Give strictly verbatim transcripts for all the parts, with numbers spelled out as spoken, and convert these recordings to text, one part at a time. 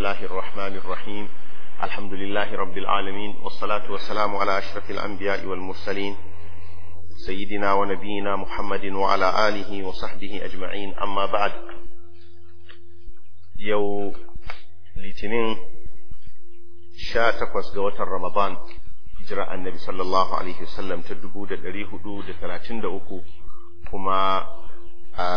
الله الرحمن الرحيم الحمد لله رب العالمين والصلاة والسلام على أشرف الأنبياء والمرسلين سيدنا ونبينا محمد وعلى آله وصحبه أجمعين أما بعد. يو litinin sha takwas ga watan Ramadan hijira annabi sallallahu alaihi wasallam ta dubu da ɗari hudu da talatin da uku kuma a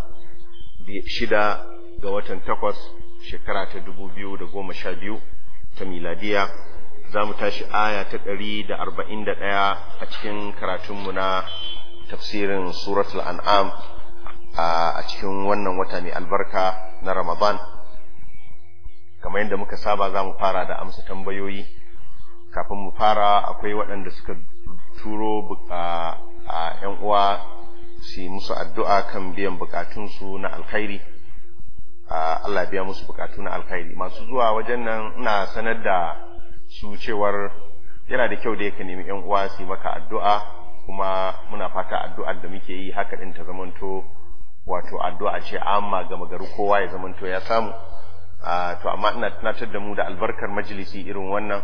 shida ga watan takwas shekara ta dubu biyu da goma sha biyu ta miladiya. za mu tashi aya ta ɗari da arba'in da ɗaya a cikin karatunmu na tafsirin suratul an'am a cikin wannan wata mai albarka na Ramadan. kamar yadda muka saba za mu fara da amsa tambayoyi. Kafin mu fara akwai waɗanda suka turo a ‘yan uwa su musu addu'a kan biyan bukatunsu na alkhairi. Allah biya musu bukatu na alkhairi. Masu zuwa wajen nan ina sanar da su cewar yana da kyau da yake nemi ‘yan uwa su maka addu'a, kuma muna fata addu'ar da muke yi haka ɗin ta zamanto wato addu'a ce amma gama gari kowa ya zamanto ya samu. Uh, to amma ina tunatar da mu da albarkar majalisi irin wannan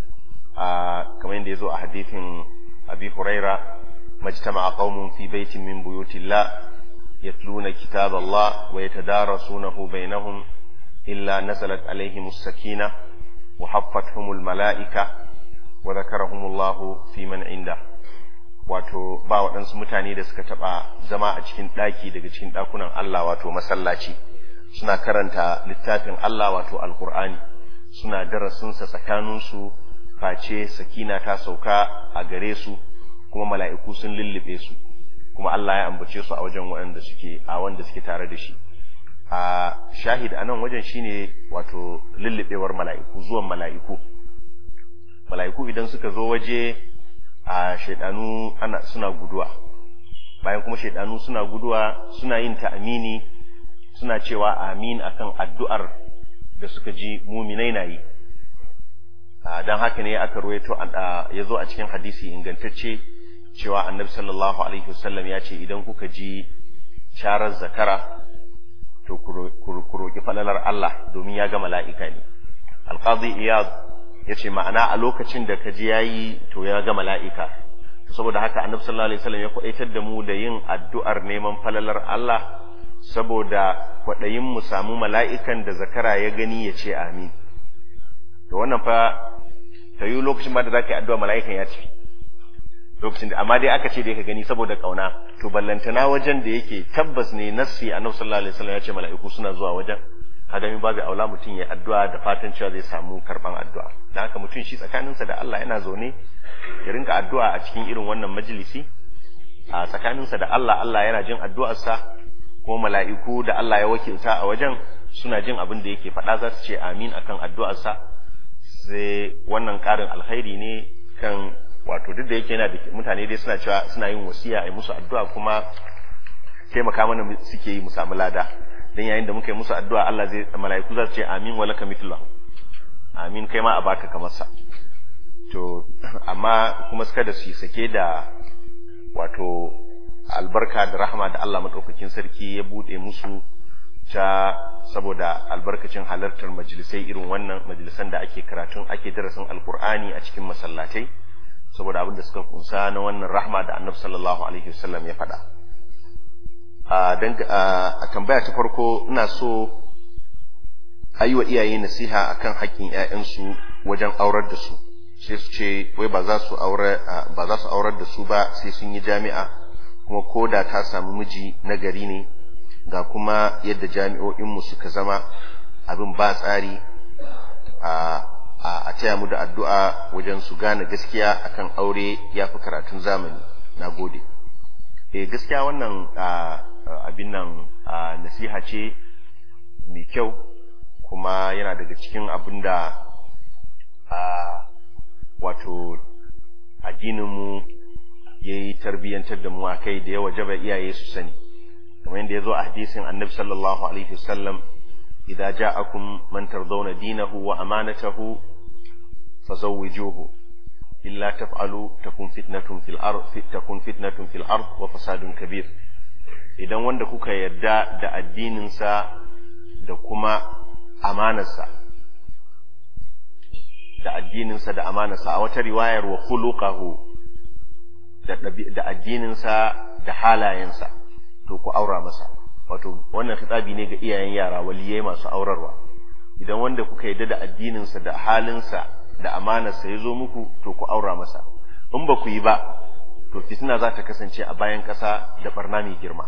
uh, kamar yadda ya zo a hadithin Abi Huraira, majtama'a qaumun fi baitin min buyutillah yatluna kitaballah wa yatadarasunahu bainahum illa nazalat alaihimus sakina wa haffathumul malaika wa dhakarahumullahu fi man inda. Wato ba waɗansu mutane da suka taɓa zama a cikin ɗaki daga cikin ɗakunan Allah, wato masallaci, suna karanta littafin Allah wato alkur'ani, suna darasinsa tsakaninsu face sakina ta sauka a gare su, kuma mala'iku sun lullube su, kuma Allah ya ambace su a wajen waɗanda suke a wanda suke tare da shi. A shahid anan wajen shine wato lullubewar mala'iku, zuwan mala'iku. Mala'iku idan suka zo waje a shaidanu ana suna guduwa, bayan kuma shaidanu suna guduwa suna yin ta'amini, suna cewa amin akan addu'ar da suka ji muminai na yi. Don haka ne aka ruwaito ya zo a cikin hadisi ingantacce cewa annabi sallallahu alaihi wasallam ya ce idan kuka ji sharar zakara to ku roƙi falalar Allah, domin ya ga mala'ika ne. Alqadi Iyad ya ce ma'ana a lokacin da ka ji yayi to ya ga mala'ika. Saboda haka annabi sallallahu alaihi wasallam ya kwaɗaitar da mu da yin addu'ar neman falalar Allah, saboda kwaɗayin mu samu mala'ikan da zakara ya gani ya ce amin. To wannan fa ta yi lokacin ba da za ka yi addu'a mala'ikan ya tafi lokacin da, amma dai aka ce da ka gani saboda ƙauna. To ballantana wajen da yake tabbas ne nassi annabi sallallahu alaihi wasallam ya ce mala'iku suna zuwa wajen, kaga min babu aula mutum ya addu'a da fatan cewa zai samu karban addu'a. Dan haka mutum shi tsakaninsa da Allah yana zaune ya rinka addu'a a cikin irin wannan majalisi, a tsakaninsa da Allah, Allah yana jin addu'arsa, kuma mala'iku da Allah ya wakilta a wajen suna jin abin da yake faɗa, za su ce amin akan addu'arsa. Sai wannan ƙarin alkhairi ne kan wato duk da yake yana da mutane dai suna cewa suna yin wasiya a yi musu addu'a, kuma taimaka mana suke yi mu samu lada. Dan yayin da muka yi musu addu'a Allah zai, mala'iku za su ce amin wa laka mithluhu, amin kai ma a baka kamar sa. To amma kuma suka da su sake da wato albarka da rahama da Allah madaukakin sarki ya bude musu ta saboda albarkacin halartar majalisai irin wannan, majalisan da ake karatun ake darasin alkur'ani a cikin masallatai, saboda abin da suka kunsa na wannan rahma da annabi sallallahu alaihi wasallam ya faɗa. a dan a tambaya ta farko, ina so ayi wa iyaye nasiha akan haƙƙin ƴaƴansu wajen aurar da su. Sai su ce wai ba za su aure ba za su aurar da su ba sai sun yi jami'a, kuma ko da ta samu miji na gari ne, ga kuma yadda jami'o'inmu suka zama abin ba tsari. a taya mu da addu'a wajen su gane gaskiya akan aure ya fi karatun zamani. Na gode. Eh gaskiya wannan abin nan nasiha ce mai kyau, kuma yana daga cikin abin da wato addininmu ya yi tarbiyyantar da mu a kai da yawa jaba iyaye su sani, kamar yadda ya zo a hadisin annabi sallallahu alaihi wasallam, idza ja'akum man tardawna dinahu wa amanatahu fazawwijuhu illa taf'alu takun fitnatun fil ard takun fitnatun fil ard wa fasadun kabir. Idan wanda kuka yarda da addinin sa da kuma amanarsa da addininsa da amanarsa, a wata riwayar wa khuluquhu da da addininsa da halayensa to ku aura masa. Wato wannan khitabi ne ga iyayen yara, waliyai masu aurarwa. Idan wanda kuka yarda da addininsa da halinsa da amanarsa ya zo muku to ku aura masa. In ba ku yi ba to fitina za ta kasance a bayan ƙasa da barna mai girma.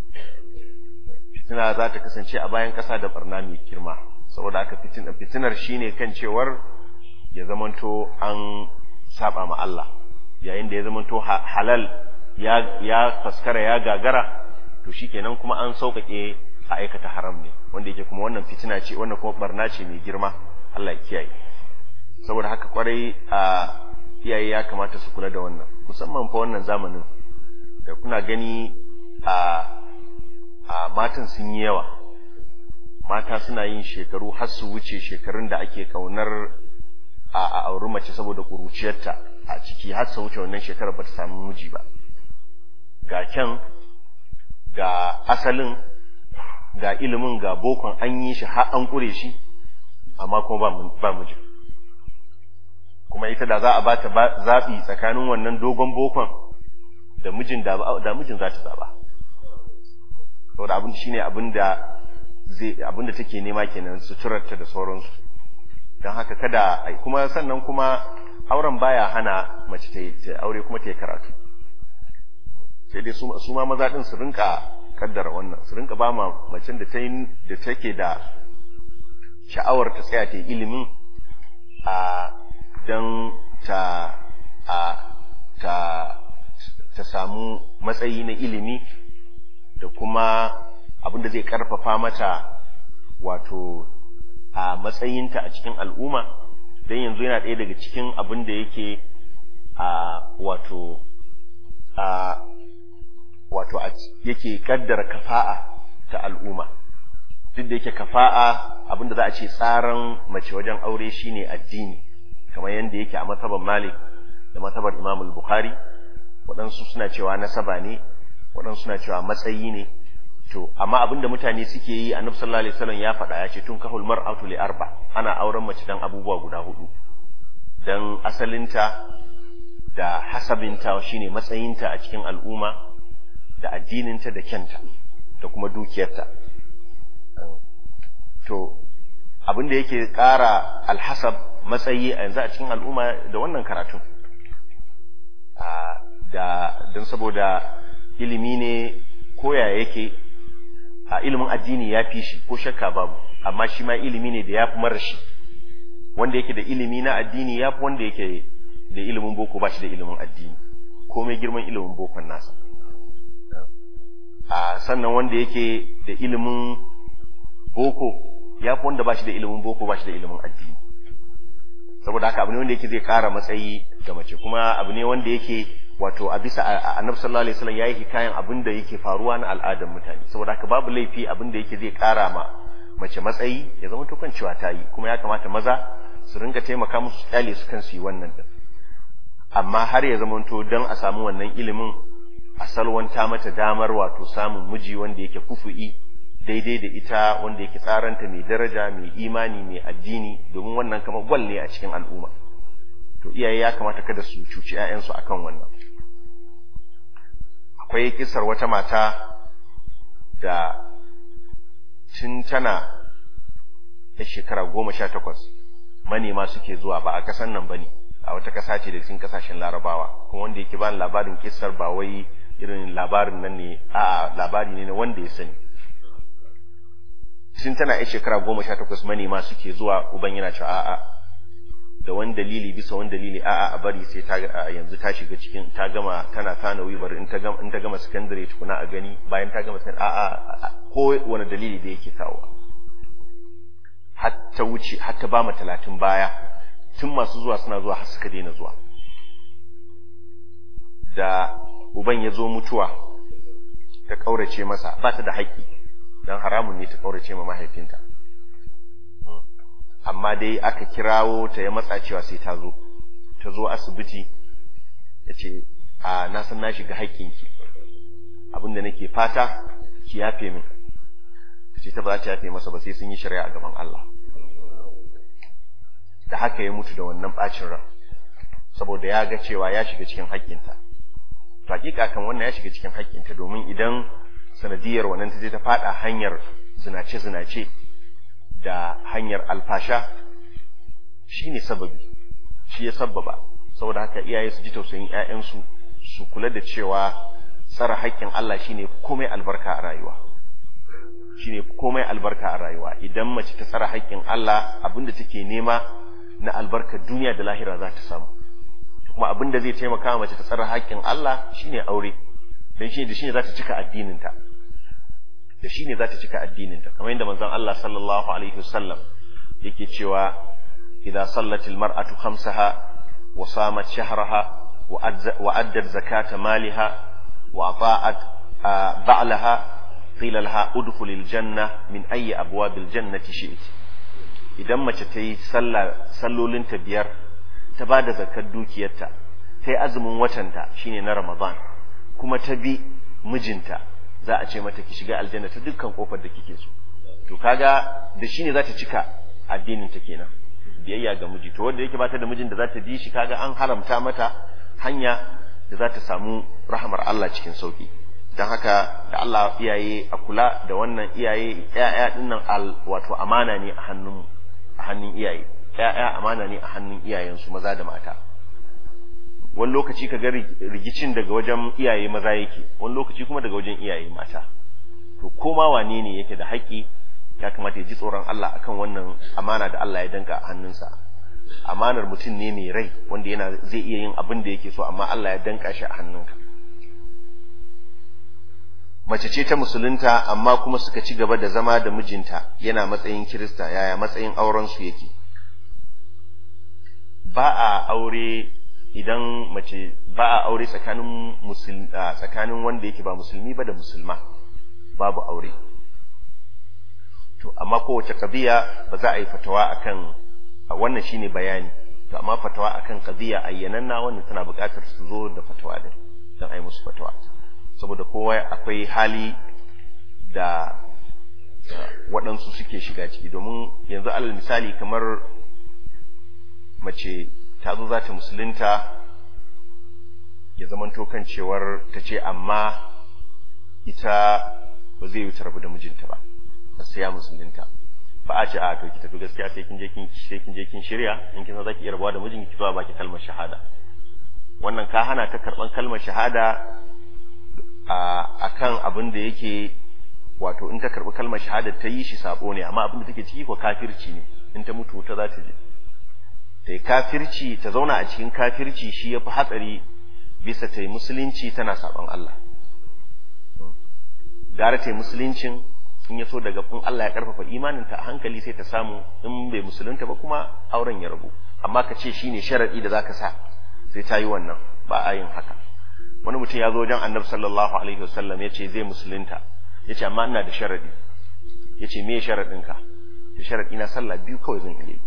Fitina za ta kasance a bayan ƙasa da barna mai girma. Saboda haka fitinar fitinar shine kan cewar ya zamanto an saba ma Allah, yayin da ya zamanto halal ya ya faskara ya gagara to shikenan kuma an sauƙaƙe a aikata haram ne, wanda yake kuma wannan fitina ce, wannan kuma barna ce mai girma. Allah ya kiyaye. Saboda haka kwarai a iyaye ya kamata su kula da wannan, musamman fa wannan zamanin da kuna gani a a matan sun yi yawa. Mata suna yin shekaru har su wuce shekarun da ake kaunar a auri mace saboda kuruciyarta a ciki, har su wuce wannan shekarar ba ta samu miji ba. Ga kyan, ga asalin, ga ilimin, ga bokon, an yi shi har an kure shi, amma kuma ba miji. Kuma ita da za a ba ta zaɓi tsakanin wannan dogon bokon da mijin da mijin za ta zaɓa. Saboda abin shi ne abin da zai abin da take nema kenan, suturarta da sauransu. Don haka kada, kuma sannan kuma auren baya hana mace ta aure kuma ta yi karatu. Sai dai su ma maza din su rinka kaddara wannan, su rinka ba ma macen da ta da take da sha'awar ta tsaya ta yi ilimin a dan ta a ta ta samu matsayi na ilimi da kuma abin da zai karfafa mata wato a matsayinta a cikin al'umma. Dan yanzu yana ɗaya daga cikin abin da yake a wato a wato yake kaddara kafa'a ta al'umma. Duk da yake kafa'a abinda za a ce tsaran mace wajen aure shine addini, kamar yadda yake a mazhabar Malik da mazhabar Imam al-Bukhari. Waɗansu suna cewa nasaba ne, waɗansu suna cewa matsayi ne. To amma abinda mutane suke yi, Annabi sallallahu alaihi wasallam ya faɗa, ya ce tun kahul mar'atu li arba, ana auren mace dan abubuwa guda hudu. Dan asalinta da hasabinta shine matsayinta a cikin al'umma, da addininta da kyanta da kuma dukiyarta. To abin da yake ƙara alhasab matsayi a yanzu a cikin al'umma da wannan karatun da don saboda ilimi ne koya yake a ilimin addini ya fi shi ko shakka babu, amma shi ma ilimi ne da ya fi marashi. Wanda yake da ilimi na addini ya fi wanda yake da ilimin boko ba shi da ilimin addini, komai girman ilimin bokon nasa. a sannan wanda yake da ilimin boko ya fi wanda ba shi da ilimin boko ba shi da ilimin addini. Saboda haka abu ne wanda yake zai kara matsayi ga mace, kuma abu ne wanda yake wato a bisa Annabi sallallahu alaihi wasallam yayi hikayen abin da yake faruwa na al'adar mutane. Saboda haka babu laifi abin da yake zai kara ma mace matsayi ya zama to kan cewa ta yi, kuma ya kamata maza su rinka taimaka musu kyale su kan su yi wannan din. Amma har ya zama to dan a samu wannan ilimin a salwanta mata damar wato samun miji wanda yake kufu'i daidai da ita, wanda yake tsaranta mai daraja, mai imani, mai addini, domin wannan kamar gwal ne a cikin al'umma. To iyaye ya kamata kada su cuci ƴaƴansu akan wannan. Akwai kisar wata mata da tun tana da shekara goma sha takwas manema suke zuwa, ba a kasan nan bane, a wata kasa ce da cikin kasashen Larabawa, kuma wanda yake ba labarin kisar ba wai irin labarin nan ne, a labari ne na wanda ya sani. Tun tana yan shekara goma sha takwas manema suke zuwa, uban yana cewa a'a, da wani dalili bisa wani dalili a'a a bari sai ta yanzu ta shiga cikin ta gama tana tanawi, bari in ta gama in ta gama secondary tukuna a gani, bayan ta gama secondary a'a ko wani dalili da yake kawo. Har ta wuce har ta ba mu talatin baya, tun masu zuwa suna zuwa har suka daina zuwa. Da uban ya zo mutuwa ta kaurace masa, ba ta da haƙƙi dan haramun ne ta kaurace ma mahaifinta, amma dai aka kirawo ta ya matsa cewa sai ta zo ta zo asibiti. ya ce a na san na shiga haƙƙinki, abinda nake fata ki yafe min. ta ce ta ba ta yafe masa ba sai sun yi shari'a a gaban Allah. da haka ya mutu da wannan bacin ran saboda ya ga cewa ya shiga cikin haƙƙinta. To hakika kan wannan ya shiga cikin haƙƙinta domin idan sanadiyar wannan ta je ta fada hanyar zinace-zinace da hanyar alfasha shine sababi, shi ya sababa. Saboda haka iyaye su ji tausayin ƴaƴansu, su kula da cewa tsara haƙƙin Allah shine komai albarka a rayuwa. Shine komai albarka a rayuwa. Idan mace ta tsara haƙƙin Allah, abinda take nema na albarkar duniya da lahira za ta samu. Kuma abinda zai taimaka mace ta tsara haƙƙin Allah shine aure. Dan shine da shine za ta cika addininta. Da shine za ta cika addininta. Kamar yadda manzon Allah sallallahu alaihi wasallam yake cewa idza sallatil mar'atu khamsaha wa samat shahraha wa addat zakata maliha wa ata'at ba'laha qila laha udkhulil janna min ayyi abwabil jannati shi'ti. Idan mace ta yi sallah sallolinta biyar, ta bada zakar dukiyarta, ta yi azumin watanta shine na Ramadan, kuma ta bi mijinta, za a ce mata ki shiga aljanna ta dukkan kofar da kike so. To kaga da shine za ta cika addinin ta kenan, biyayya ga miji. To wanda yake bata da mijin da za ta bi shi, kaga an haramta mata hanya da za ta samu rahmar Allah cikin sauki. Dan haka da Allah iyaye a kula da wannan, iyaye ƴaƴa dinnan al wato amana ne a hannun a hannun iyaye. Ƴaƴa amana ne a hannun iyayensu maza da mata. Wani lokaci ka ga rigicin daga wajen iyaye maza yake, wani lokaci kuma daga wajen iyaye mata. To koma wane ne yake da haƙƙi, ya kamata ya ji tsoron Allah akan wannan amana da Allah ya danka a hannunsa. Amanar mutum ne mai rai wanda yana zai iya yin abin da yake so, amma Allah ya danka shi a hannunka. Mace ce ta musulunta amma kuma suka ci gaba da zama da mijinta yana matsayin Kirista, yaya matsayin auren su yake? Ba a aure idan mace ba a aure tsakanin musulmi tsakanin wanda yake ba musulmi ba da musulma, babu aure. To amma kowace qadiya ba za a yi fatawa akan wannan, shine bayani. To amma fatawa akan qadiya ayyananna wannan tana buƙatar su zo da fatawa din dan ai musu fatawa, saboda kowa akwai hali da waɗansu suke shiga ciki. Domin yanzu alal misali kamar mace ta zo za ta musulunta, ya zamanto kan cewar ta ce amma ita ba zai yi tarbi da mijinta ba sai ya musulunta. Ba a ce a to ki tafi, gaskiya sai kin je kin sai kin je kin shirya, in kin san zaki iya rabuwa da mijinki, ki ba baki kalmar shahada. Wannan ka hana ta karban kalmar shahada a akan abin da yake wato in ta karbi kalmar shahada ta yi shi sabo ne, amma abin da take ciki ko kafirci ne. In ta mutu ta za ta je ta yi kafirci, ta zauna a cikin kafirci shi yafi hatsari bisa ta yi musulunci tana saban Allah. Gara ta yi musuluncin, in ya so daga kun Allah ya karfafa imaninta a hankali sai ta samu, in bai musulunta ba kuma auren ya rabu. Amma ka ce shine sharadi da zaka sa sai ta yi wannan, ba a yin haka. Wani mutum ya zo wajen Annabi sallallahu alaihi wasallam ya ce zai musulunta, ya ce amma ina da sharadi. Ya ce me sharadinka? Ya sharadi na sallah biyu kawai zan iya yi,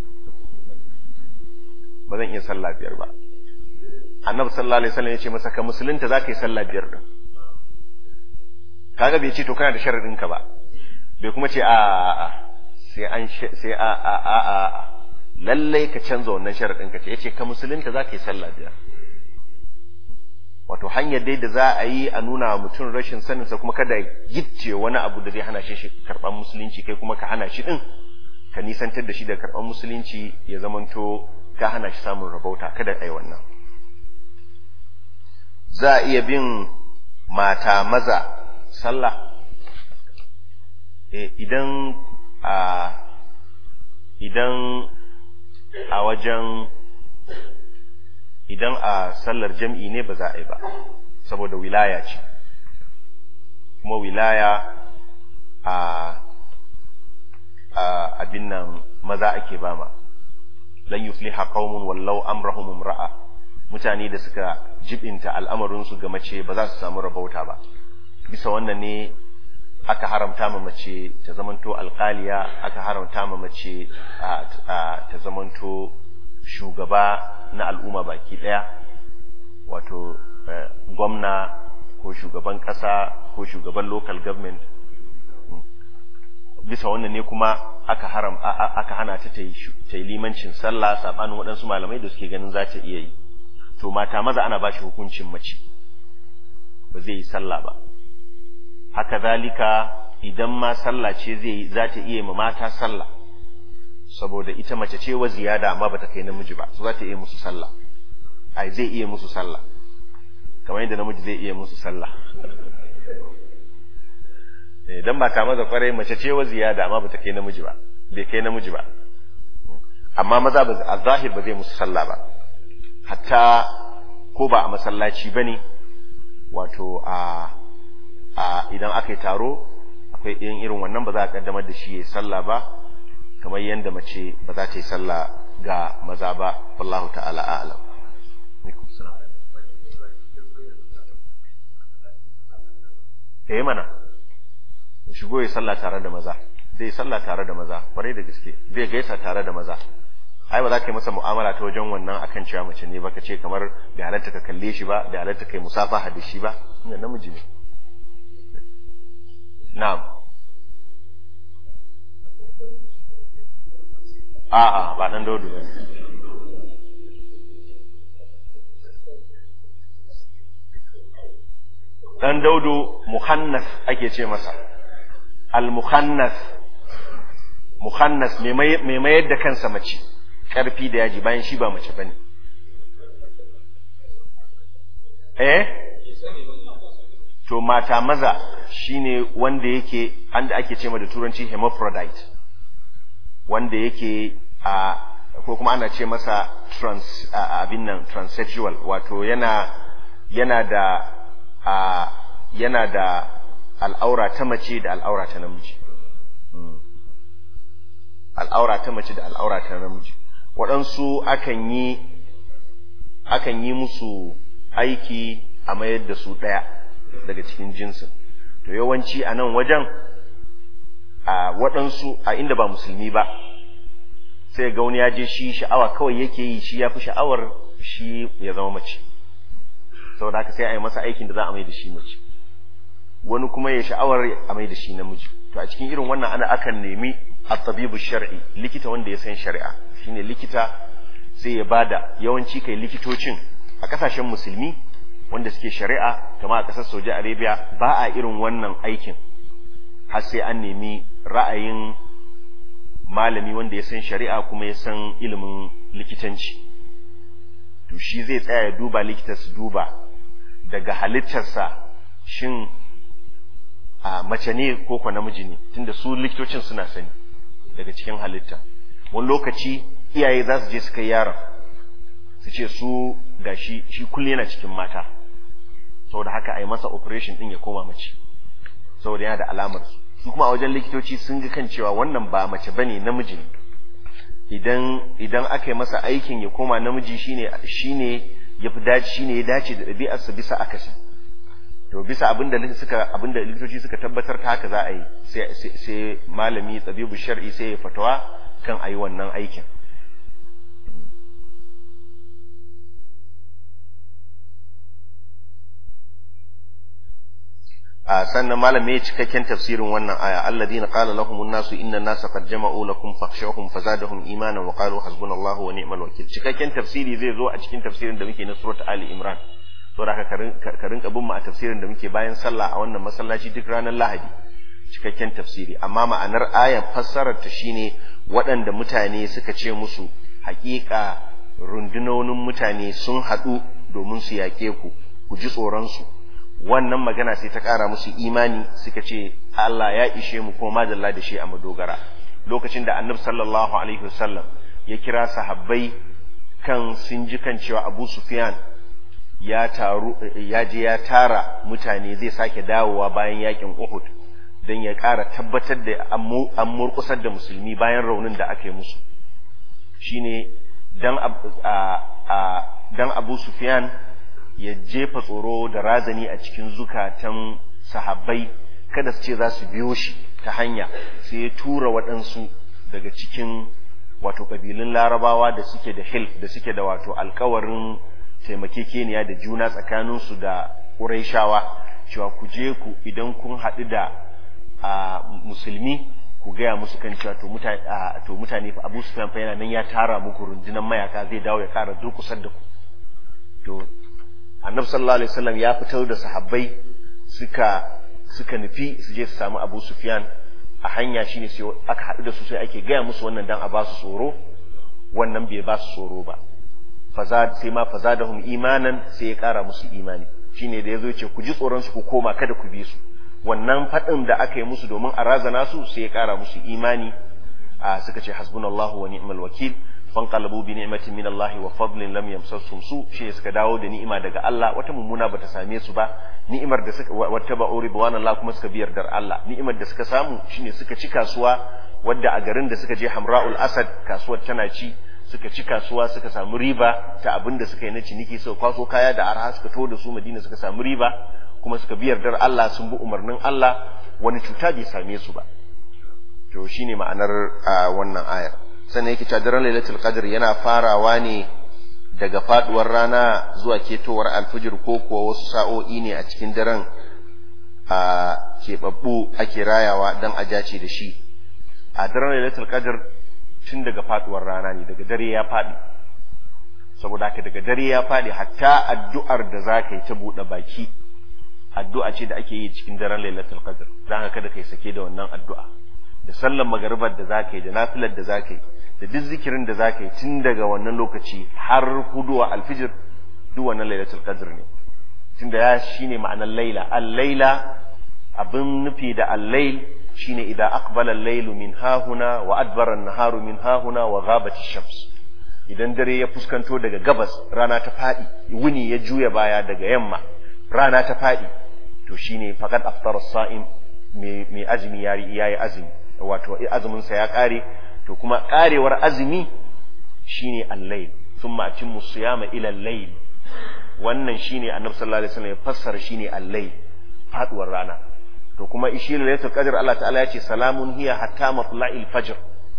ba zan iya sallah biyar ba. Annabi sallallahu alaihi wasallam ya ce masa ka musulunta za ka yi sallah biyar din. Kaga bai ce to kana da sharadin ka ba, bai kuma ce a a sai an sai a a a a lalle ka canza wannan sharadin ka ce, yace ka musulunta za ka yi sallah biyar. Wato hanyar dai da za a yi a nuna wa mutum rashin sanin sa, kuma kada gicce wani abu da zai hana shi karban musulunci, kai kuma ka hana shi din, ka nisantar da shi da karban musulunci, ya zamanto ka hana shi samun rabauta. Kada ai wannan. Za a iya bin mata maza sallah eh idan a idan a wajen idan a sallar jam'i ne ba za a yi ba, saboda wilaya ce, kuma wilaya a a abin nan maza ake bama. Lan yufliha qaumun wallau amrahum imra'a, mutane da suka jibinta al'amarinsu ga mace ba za su samu rabauta ba. Bisa wannan ne aka haramta ma mace ta zamanto alƙaliya, aka haramta ma mace ta zamanto shugaba na al'umma baki ɗaya, wato gwamna ko shugaban ƙasa ko shugaban local government. bisa wannan ne kuma aka haram aka hana ta ta yi limancin sallah sabanin waɗansu malamai da suke ganin za ta iya yi. To mata maza ana ba shi hukuncin mace ba zai yi sallah ba. Haka zalika idan ma sallah ce zai za ta iya ma mata sallah saboda ita mace ce wa ziyada amma bata kai namiji ba, so za ta iya musu sallah. Ai zai iya musu sallah kamar yadda namiji zai iya musu sallah. Idan ba ta maza kwarai mace ce wa ziyada amma bata kai namiji ba, bai kai namiji ba. Amma maza ba a zahir ba zai musu sallah ba. Hatta ko ba a masallaci bane, wato a a idan aka yi taro akwai yin irin wannan ba za a kaddamar da shi ya sallah ba, kamar yadda mace ba za ta yi sallah ga maza ba. Wallahu ta'ala a'lam. Eh mana shigo ya sallah tare da maza, zai yi sallah tare da maza kwarai da gaske, zai gaisa tare da maza. Ai ba za ka yi masa mu'amala ta wajen wannan akan cewa mace ne ba, ka ce kamar bai halatta ka kalle shi ba, bai halatta kai musafaha da shi ba, ina namiji ne. Na'am. A'a ba dan daudu ba. Dan daudu muhannas ake ce masa. Al-muhannas, muhannas mai mayar da kansa mace, ƙarfi da yaji bayan shi ba mace bane. Eh? To mata maza shine wanda yake anda ake ce da turanci hermaphrodite, wanda yake a ko kuma ana ce masa trans abin nan transsexual, wato yana yana da a yana da al'aura ta mace da al'aura ta namiji. Al'aura ta mace da al'aura ta namiji. Waɗansu akan yi akan yi musu aiki a mayar da su ɗaya daga cikin jinsin. To yawanci a nan wajen a waɗansu a inda ba musulmi ba sai ga wani ya je shi sha'awa kawai yake yi, shi ya fi sha'awar shi ya zama mace, saboda haka sai a yi masa aikin da za a mai da shi mace. Wani kuma ya sha'awar a mai da shi namiji. To a cikin irin wannan ana akan nemi at-tabibu shar'i, likita wanda ya san shari'a. Shine likita sai ya bada, yawanci kai likitocin a kasashen musulmi wanda suke shari'a kamar a kasar Saudi Arabia ba a irin wannan aikin har sai an nemi ra'ayin malami wanda ya san shari'a kuma ya san ilimin likitanci. To shi zai tsaya ya duba, likita su duba daga halittarsa shin a mace ne ko ko namiji ne, tunda su likitocin suna sani daga cikin halitta. Wani lokaci iyaye za su je su kai yaron su ce su gashi shi kulle yana cikin mata, saboda haka a yi masa operation din ya koma mace saboda yana da alamar su. Su kuma a wajen likitoci sun ga kan cewa wannan ba mace bane, namiji ne. Idan idan aka yi masa aikin ya koma namiji shine shine yafi dace, shine ya dace da ɗabi'arsa bisa akasi. To bisa abinda suka abinda likitoci suka tabbatar ta haka za a yi, sai sai malami tabibu shar'i sai ya fatawa kan ayi wannan aikin. a sannan malam me cikakken tafsirin wannan aya, alladhina qala lahumun nasu inna an-nasa qad jama'u lakum fakhshawhum fazadahum imanan wa qalu hasbunallahu wa ni'mal wakeel. Cikakken tafsiri zai zo a cikin tafsirin da muke na surat Ali Imran. To da ka rinka bin mu a tafsirin da muke bayan sallah a wannan masallaci duk ranar Lahadi, cikakken tafsiri. Amma ma'anar ayar fassarar ta shine waɗanda mutane suka ce musu haƙiƙa rundunonin mutane sun haɗu domin su yaƙe ku, ku ji tsoron su. Wannan magana sai ta ƙara musu imani, suka ce Allah ya ishe mu kuma madalla da shi a madogara. Lokacin da Annabi sallallahu alaihi wasallam ya kira sahabbai kan sun ji kan cewa Abu Sufyan ya taru ya je ya tara mutane zai sake dawowa bayan yakin Uhud dan ya ƙara tabbatar da an murƙusar da musulmi bayan raunin da aka yi musu. Shine dan a dan Abu Sufyan ya jefa tsoro da razani a cikin zukatan sahabbai kada su ce za su biyo shi ta hanya, sai ya tura waɗansu daga cikin wato ƙabilun Larabawa da suke da hilf, da suke da wato alkawarin taimakekeniya da juna tsakaninsu da Qurayshawa, cewa ku je ku idan kun haɗu da musulmi ku gaya musu kan cewa to mutane to mutane fa Abu Sufyan fa yana nan ya tara muku rundunar mayaka zai dawo ya kara durkusar da ku to Annabi sallallahu alaihi wasallam ya fitar da sahabbai suka suka nufi su je su samu Abu Sufyan a hanya shine sai aka haɗu da su sai ake gaya musu wannan dan a ba su tsoro wannan bai ba su tsoro ba fazad sai ma fazadahum imanan sai ya kara musu imani shine da yazo yace ku ji tsoron su ku koma kada ku bi su wannan fadin da aka yi musu domin a razana su sai ya kara musu imani a suka ce hasbunallahu wa ni'mal wakil fanqalabu bi ni'matin min Allah wa fadlin lam yamsasuhum su shine suka dawo da ni'ima daga Allah wata mummuna bata same su ba ni'imar da suka wata ba ridwanallah kuma suka biyar dar Allah ni'imar da suka samu shine suka ci kasuwa wadda a garin da suka je Hamra'ul Asad kasuwar tana ci suka ci kasuwa suka samu riba ta abin da suka yi na ciniki suka kwaso kaya da arha suka to da su Madina suka samu riba kuma suka biyar dar Allah sun bi umarnin Allah wani cuta bai same su ba to shine ma'anar wannan ayar sannan yake cewa daren Lailatul Qadr yana farawa ne daga faduwar rana zuwa ketowar alfijir ko kuwa wasu sa'o'i ne a cikin daren a keɓaɓɓu ake rayawa dan a jace da shi a daren Lailatul Qadr tun daga faduwar rana ne daga dare ya fadi saboda haka daga dare ya fadi hatta addu'ar da zaka yi ta bude baki addu'a ce da ake yi cikin daren Lailatul Qadr dan haka kada kai sake da wannan addu'a da sallar magribar da zaka yi da nafilar da zaka yi da duk zikirin da zaka yi tun daga wannan lokaci har huduwa alfijir duk wannan Lailatul Qadr ne tunda ya shine ma'anar laila al-laila abin nufi da al-lail shine idan aqbala al-laylu min hahuna wa adbara an-naharu min hahuna wa ghabat ash-shams idan dare ya fuskanto daga gabas rana ta fadi wuni ya juya baya daga yamma rana ta fadi to shine faqad aftara as-sa'im mai azumi yayi yayi azumi wato azumin sa ya kare to kuma karewar azumi shine al-layl thumma atimmu siyama ila al-layl wannan shine annabi sallallahu alaihi wasallam ya fassara shine al-layl faduwar rana to kuma ishi lailatul qadr Allah ta'ala ya ce salamun hiya hatta matla'il fajr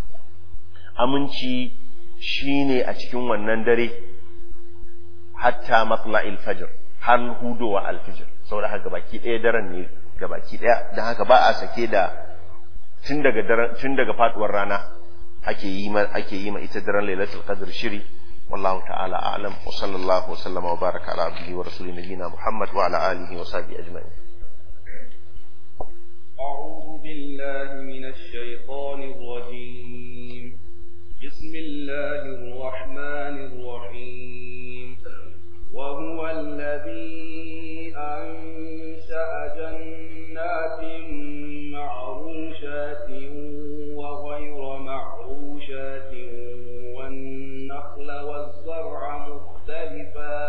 aminci shine a cikin wannan dare hatta matla'il fajr har hudowa al-fajr saboda haka baki daya daren ne gabaki daya dan haka ba a sake da tun daga daren tun daga faduwar rana ake yi ma ake yi ma ita daren lailatul qadr shiri wallahu ta'ala a'lam wa sallallahu wa sallama wa baraka ala abdihi wa rasulih nabiyina muhammad wa ala alihi wa sahbihi ajma'in. أعوذ بالله من الشيطان الرجيم بسم الله الرحمن الرحيم وهو الذي أنشأ جنات معروشات وغير معروشات والنخل والزرع مختلفا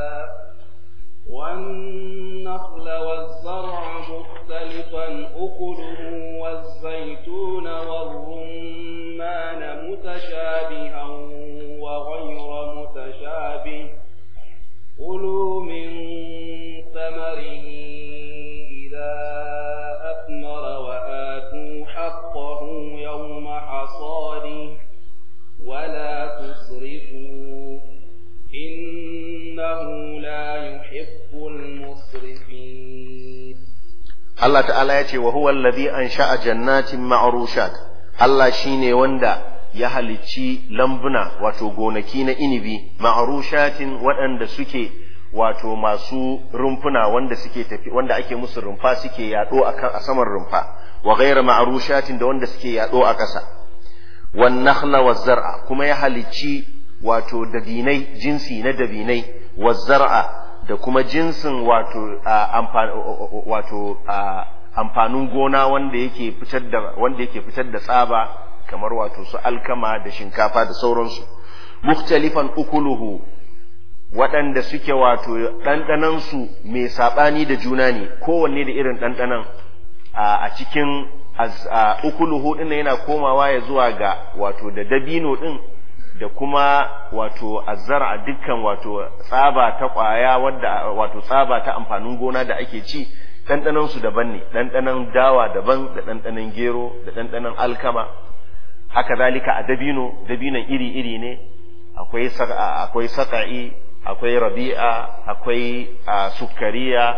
والنخل والزرع مختلفا أكله والزيتون والرمان متشابها وغير متشابه كلوا من ثمره إذا أثمر وآتوا حقه يوم حصاده ولا تسرفوا إنه لا يحب المسرفين. الله تعالى يقول وهو الذي أنشأ جنات معروشات الله شيني وندا ya halicci lambuna wato gonaki na inibi ma'rushatin waɗanda suke wato masu rumfuna wanda suke tafi wanda ake musu rumfa suke yado akan a saman rumfa wa ghayra ma'rushatin da wanda suke yado a ƙasa wan nakhla waz zar'a kuma ya halicci wato dabinai jinsi na dabinai waz zar'a da kuma jinsin wato wato amfanin gona wanda yake fitar da wanda yake fitar da tsaba kamar wato su alkama da shinkafa da sauransu mukhtalifan ukuluhu waɗanda suke wato ɗanɗanansu mai saɓani da juna ne kowanne da irin ɗanɗanan a cikin ukuluhu ɗin yana komawa ya zuwa ga wato da dabino ɗin da kuma wato azzara dukkan wato tsaba ta ƙwaya wadda wato tsaba ta amfanin gona da ake ci ɗanɗanansu daban ne ɗanɗanan dawa daban da ɗanɗanan gero da ɗanɗanan alkama haka zalika a dabino dabinon iri-iri ne akwai akwai saqa'i akwai rabi'a akwai sukariya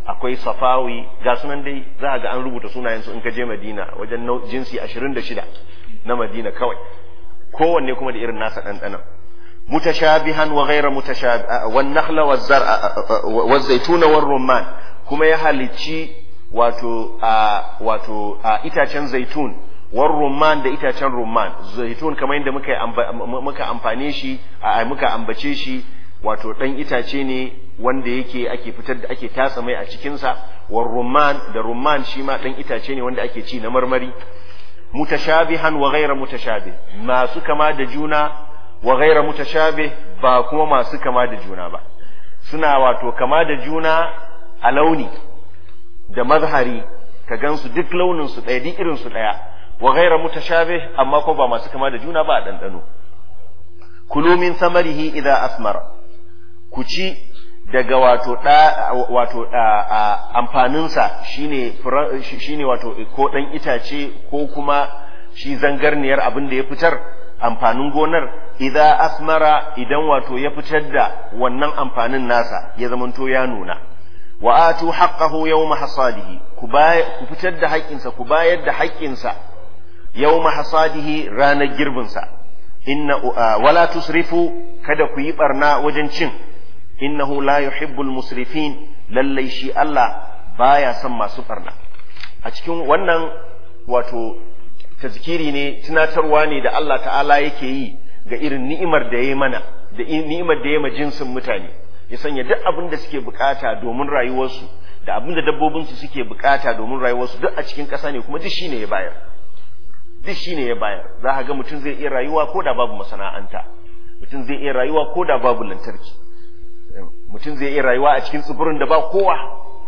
akwai safawi, ga sunan dai za ga an rubuta sunayensu in ka je Madina wajen jinsi ashirin da shida na Madina kawai, kowanne kuma da irin nasa ɗanɗanan. Mutashabihan wa ghayra mutashabih, wan nakhla waz zar'a waz zaituna war rumman, kuma ya halicci wato wato itacen zaitun, war rumman da itacen rumman. Zaitun kamar yadda muka muka amfane shi muka ambace shi, wato dan itace ne wanda yake ake fitar da ake tatsa mai a cikin sa. War rumman da rumman shi ma dan itace ne wanda ake ci na marmari. Mutashabihan wa ghayra mutashabih, masu kama da juna, wa ghayra mutashabih, ba kuma masu kama da juna ba. Suna wato kama da juna a launi da mazhari, ka gansu duk launin su ɗaya, duk irin su ɗaya. Wa ghayra mutashabih, amma ko ba masu kama da juna ba a dandano. Kulu min samarihi idza asmara, ku ci daga wato da wato amfaninsa, shine shine wato ko dan itace ko kuma shi zangarniyar abin da ya fitar, amfanin gonar. Idza asmara, idan wato ya fitar da wannan amfanin nasa ya zamanto ya nuna. Wa atu haqqahu yawma hasadihi, ku ku fitar da haƙƙinsa, ku bayar da haƙƙinsa yawma hasadihi, ranar girbinsa. Inna wala tusrifu, kada ku yi barna wajen cin. Innahu la yuhibbul musrifin, lallai shi Allah baya son masu barna. A cikin wannan wato tazkiri ne, tunatarwa ne da Allah ta'ala yake yi ga irin ni'imar da ya mana, da ni'imar da ya ma jinsin mutane, ya sanya duk abin da suke bukata domin rayuwarsu da abin da dabbobinsu suke bukata domin rayuwarsu duk a cikin ƙasa ne, kuma duk shine ya bayar. Duk shine ya bayar. Za ka ga mutum zai iya rayuwa ko da babu masana'anta, mutum zai iya rayuwa ko da babu lantarki, mutum zai iya rayuwa a cikin tsibirin da ba kowa,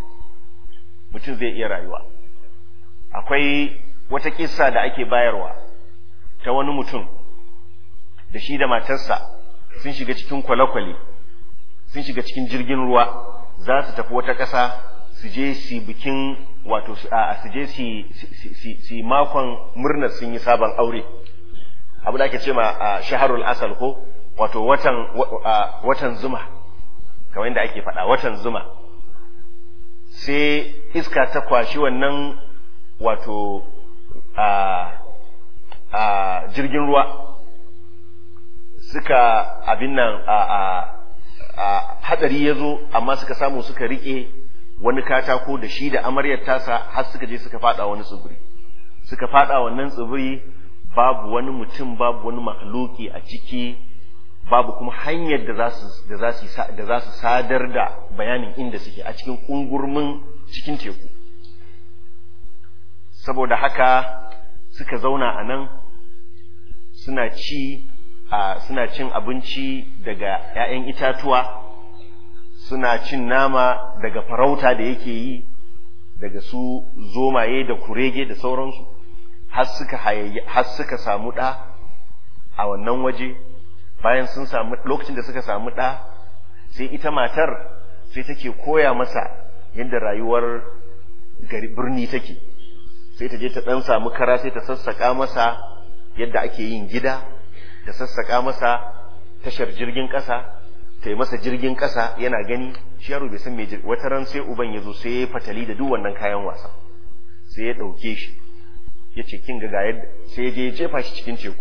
mutum zai iya rayuwa. Akwai wata kissa da ake bayarwa ta wani mutum da shi da matarsa sun shiga cikin kwale-kwale, sun shiga cikin jirgin ruwa, za su tafi wata ƙasa su je su bikin wato su je su makon murnar sun yi sabon aure, abu da ake ce ma shaharul asal, ko wato watan watan zuma, kamar yadda ake faɗa, watan zuma. Sai iska ta kwashi wannan wato a a jirgin ruwa, suka abin nan a a hadari ya zo, amma suka samu suka rike wani katako da shi da amaryar tasa, har suka je suka fada wani tsibiri. Suka fada wannan tsibiri, babu wani mutum, babu wani makhluki a ciki, babu kuma hanyar da za su da za su da za su sadar da bayanin inda suke, a cikin kungurmin cikin teku. Saboda haka suka zauna a nan suna ci a suna cin abinci daga ‘ya'yan itatuwa, suna cin nama daga farauta da yake yi, daga su zomaye da kurege da sauransu, har suka hayayya, har suka samu ɗa a wannan waje. Bayan sun samu, lokacin da suka samu ɗa, sai ita matar sai take koya masa yadda rayuwar gari birni take. Sai ta je ta ɗan samu kara, sai ta sassaƙa masa yadda ake yin gida, ta sassaƙa masa tashar jirgin ƙasa, ta yi masa jirgin ƙasa yana gani. Shi yaro bai san me jirgin. Wata ran sai uban ya zo sai ya yi fatali da duk wannan kayan wasa, sai ya ɗauke shi ya ce kin ga yadda, sai ya je ya jefa shi cikin teku,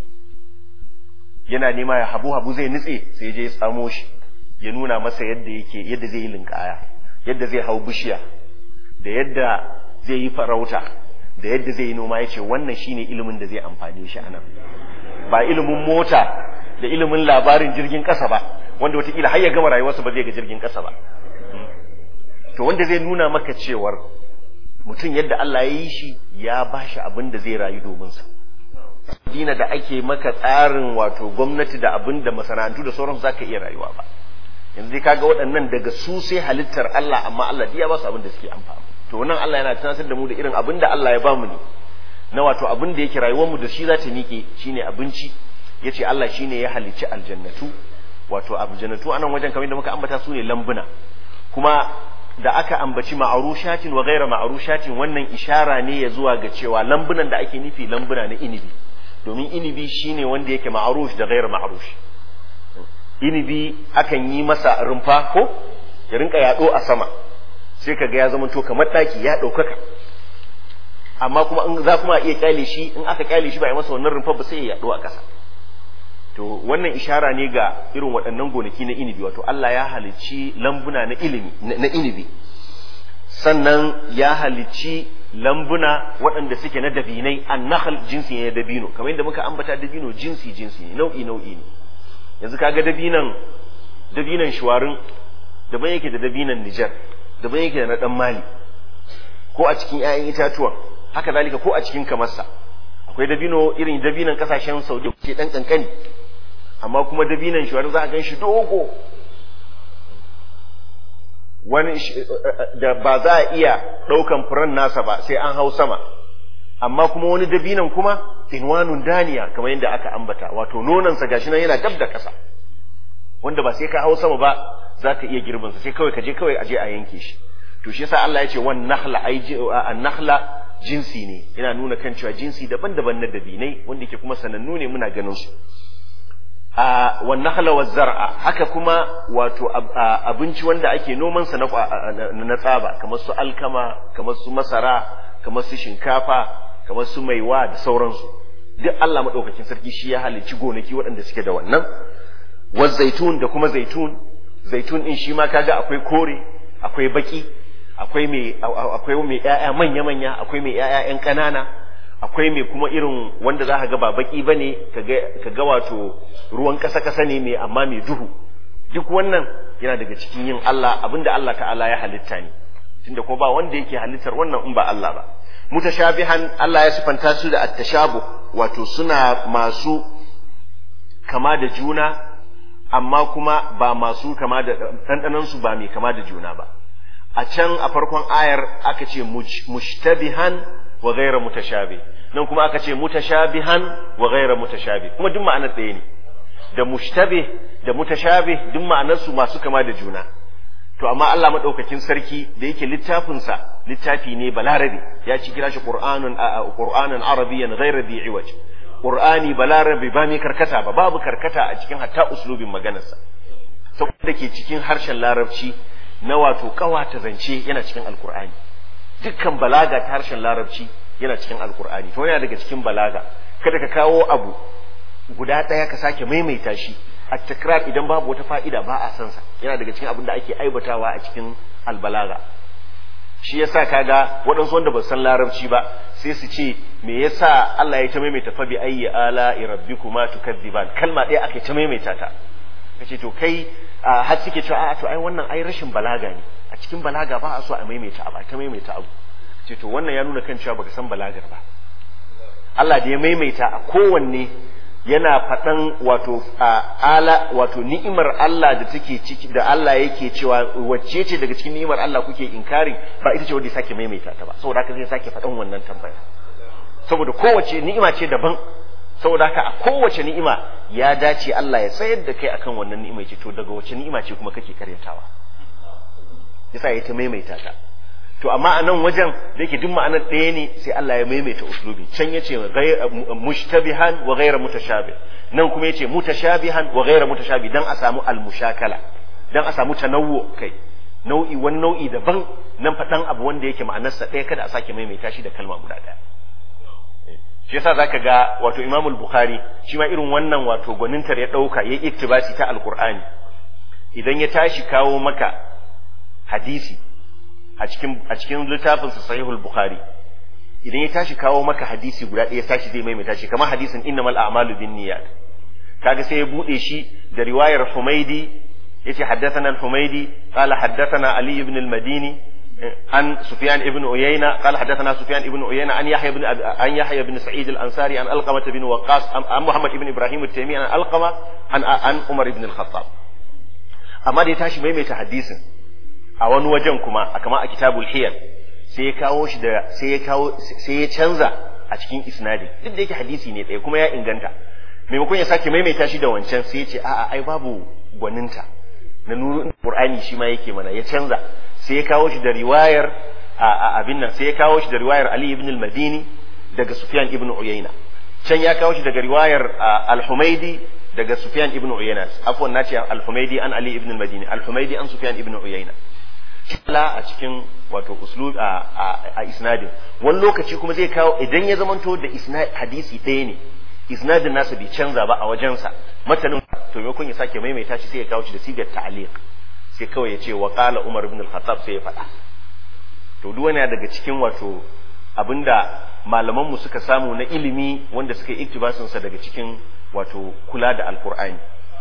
yana nema ya habu habu zai nutse, sai ya je ya tsamo shi, ya nuna masa yadda yake, yadda zai yi linkaya, yadda zai hau bishiya, da yadda zai yi farauta, da yadda zai yi noma. Ya ce wannan shine ilimin da zai amfane shi anan, ba ilimin mota da ilimin labarin jirgin ƙasa ba, wanda wataƙila har ya gama rayuwarsa ba zai ga jirgin ƙasa ba. To wanda zai nuna maka cewar mutum yadda Allah ya yi shi, ya ba shi abin da zai rayu domin sa. Dina da ake maka tsarin wato gwamnati da abin da masana'antu da sauransu za ka iya rayuwa ba. Yanzu dai kaga waɗannan daga su sai halittar Allah, amma Allah ya ba su abin da suke amfani. To wannan Allah yana tunatar da mu da irin abin da Allah ya ba mu ne, na wato abin da yake rayuwar mu da shi za ta miƙe, shine abinci. Yace Allah shine ya halicci aljannatu, wato aljannatu anan wajen kamar da muka ambata su ne lambuna. Kuma da aka ambaci ma'arushatin wa ghayra ma'arushatin, wannan ishara ne ya zuwa ga cewa lambunan da ake nufi lambuna na inibi, domin inibi shine wanda yake ma'arush da ghayra ma'arush. Inibi akan yi masa rumfa ko ya rinka yaɗo a sama, sai kaga ya zama to kamar daki ya daukaka amma kuma in za kuma iya kyale shi in aka kyale shi ba ya masa wannan rumfa ba sai ya yado a ƙasa to wannan ishara ne ga irin waɗannan gonaki na inibi wato Allah ya halicci lambuna na ilimi na inibi sannan ya halicci lambuna waɗanda suke na dabinai an-nakhl jinsi ne dabino kamar yadda muka ambata dabino jinsi jinsi ne nau'i nau'i ne yanzu kaga dabinan dabinan shuwarin daban yake da dabinan Niger daban yake da na dan Mali ko a cikin ƴaƴan itatuwan haka zalika ko a cikin kamarsa akwai dabino irin dabinan kasashen Saudi ke dan kankani amma kuma dabinan shuwarin za a gan shi dogo wani da ba za a iya ɗaukan furen nasa ba sai an hau sama amma kuma wani dabinan kuma inwanun daniya kamar yadda aka ambata wato nonansa gashi nan yana dab da ƙasa wanda ba sai ka hau sama ba za ka iya girbinsa sai kawai ka je kawai aje a yanke shi to shi yasa Allah ya ce wan nakhla ai an-nakhla jinsi ne yana nuna kan cewa jinsi daban-daban na dabinai wanda yake kuma sanannu ne muna ganin su a wan nakhla waz zar'a haka kuma wato abinci wanda ake noman sa na tsaba kamar su alkama kamar su masara kamar su shinkafa kamar su maiwa da sauransu duk Allah madaukakin sarki shi ya halicci gonaki waɗanda suke da wannan waz zaitun da kuma zaitun zaitun din shi ma kaga akwai kore akwai baki akwai mai akwai mai ƴaƴa manya manya akwai mai ƴaƴa ƴan ƙanana akwai mai kuma irin wanda za ka ga ba baki bane kaga kaga wato ruwan kasa kasa ne mai amma mai duhu duk wannan yana daga cikin yin Allah abinda Allah ta'ala ya halitta ne tunda ko ba wanda yake halittar wannan in ba Allah ba mutashabihan Allah ya sifanta su da at-tashabuh wato suna masu kama da juna amma kuma ba masu kama da dandanan su ba mai kama da juna ba a can a farkon ayar aka ce mushtabihan wa ghayra mutashabih nan kuma aka ce mutashabihan wa ghayra mutashabih kuma duk ma'anar ɗaya ne da mushtabih da mutashabih duk ma'anar su masu kama da juna to amma Allah madaukakin sarki da yake littafin sa littafi ne balarabi ya ci kira shi qur'anun qur'anan arabiyyan ghayra dhi iwaj qur'ani balarabi ba mai karkata ba babu karkata a cikin hatta uslubin maganarsa saboda ke cikin harshen larabci na wato kawata zance yana cikin alqur'ani dukkan balaga ta harshen larabci yana cikin alqur'ani to yana daga cikin balaga kada ka kawo abu guda daya ka sake maimaita shi at-takrar idan babu wata fa'ida ba a san sa yana daga cikin abin da ake aibatawa a cikin albalaga shi yasa kaga waɗansu wanda ba san larabci ba sai su ce me yasa Allah ya ta maimaita fa bi ayyi ala rabbikuma tukadziban kalma ɗaya ake ta maimaita ta kace to kai har suke cewa a to ai wannan ai rashin balaga ne a cikin balaga ba a so a maimaita abu ta maimaita abu ce to wannan ya nuna kan cewa baka san balagar ba Allah da ya maimaita a kowanne yana faɗan wato ala wato ni'imar Allah da take ciki da Allah yake cewa wacce ce daga cikin ni'imar Allah kuke inkari ba ita ce wanda ya sake maimaita ta ba saboda haka zai sake faɗan wannan tambaya saboda kowace ni'ima ce daban saboda haka a kowace ni'ima ya dace Allah ya tsayar da kai akan wannan ni'ima ce to daga wace ni'ima ce kuma kake karyatawa yasa ya ta maimaita ta to amma a nan wajen da yake duk ma'anar ɗaya ne sai Allah ya maimaita uslubi can yace mushtabihan wa ghayra mutashabih nan kuma yace mutashabihan wa ghayra mutashabih dan a samu almushakala dan a samu tanawwu kai nau'i wani nau'i daban nan faɗan abu wanda yake ma'anarsa ɗaya kada a sake maimaita shi da kalma guda ɗaya shi yasa zaka ga wato Imam al-Bukhari shi ma irin wannan wato gwanintar ya dauka yayi iktibasi ta alqur'ani idan ya tashi kawo maka hadisi a cikin a cikin littafin sa Sahihul Bukhari idan ya tashi kawo maka hadisi guda ɗaya tashi zai maimaita shi kamar hadisin innamal a'malu binniyat kaga sai ya bude shi da riwayar Humaydi yace haddathana al-Humaydi qala haddathana Ali ibn al-Madini an Sufyan ibn Uyayna qala haddathana Sufyan ibn Uyayna an Yahya ibn an Yahya ibn Sa'id al-Ansari an Alqamah ibn Waqqas an Muhammad ibn Ibrahim at-Taymi an Alqamah an an Umar ibn al-Khattab amma da ya tashi maimaita hadisin a wani wajen kuma a kama a kitabul hiyar sai ya kawo shi da sai ya kawo sai ya canza a cikin isnadi duk da yake hadisi ne ɗaya kuma ya inganta maimakon ya sake maimaita shi da wancan sai ya ce a'a ai babu gwaninta na nurun Qur'ani shi ma yake mana ya canza sai ya kawo shi da riwayar a abin nan sai ya kawo shi da riwayar Ali ibn al-Madini daga Sufyan ibn Uyayna can ya kawo shi daga riwayar al-Humaydi daga Sufyan ibn Uyayna afwan nace al-Humaydi an Ali ibn al-Madini al-Humaydi an Sufyan ibn Uyayna la a cikin wato uslub a, a, a isnadin wani lokaci kuma zai kawo idan ya zamanto da isnad hadisi ɗaya ne isnadin nasa bai canza ba a wajensa matanin to maimakon ya sake maimaita shi sai ya kawo shi da sigar ta'liq sai kawai ya ce wa qala Umar ibn al-Khattab sai ya faɗa to duk wani daga cikin wato abinda malaman mu suka samu na ilimi wanda suka yi iktibasin sa daga cikin wato kula da alqur'ani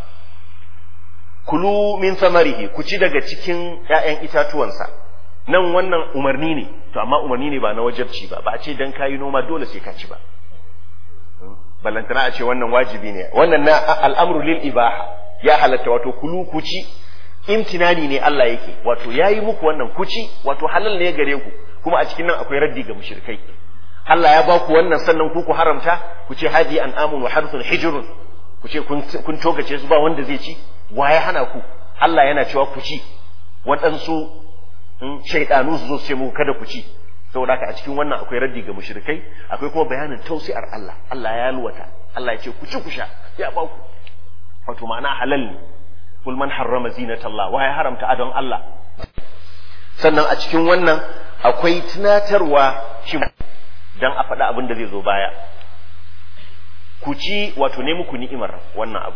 kulu min samarihi ku ci daga cikin ƴaƴan itatuwansa nan wannan umarni ne to amma umarni ne ba na wajibci ba ba a ce dan kayi noma dole sai ka ci ba ballantana a ce wannan wajibi ne wannan na al'amru lil ibaha ya halatta wato kulu ku ci imtinani ne Allah yake wato yayi muku wannan ku ci wato halal ne gare ku kuma a cikin nan akwai raddi ga mushrikai Allah ya ba ku wannan sannan ku ku haramta ku ce hadi an amun wa harsun hijrun ku ce kun togace su ba wanda zai ci waye hana ku Allah yana cewa ku ci waɗansu shaidanu su zo su ce muku kada ku ci saboda haka a cikin wannan akwai raddi ga mushrikai akwai kuma bayanin tausi'ar Allah Allah ya yalwata Allah ya ce ku ci ku sha ya ba ku wato ma'ana halal ne kul man harrama zinatallah waye haramta adon Allah sannan a cikin wannan akwai tunatarwa shi dan a faɗa abin da zai zo baya ku ci wato ne muku ni'imar wannan abu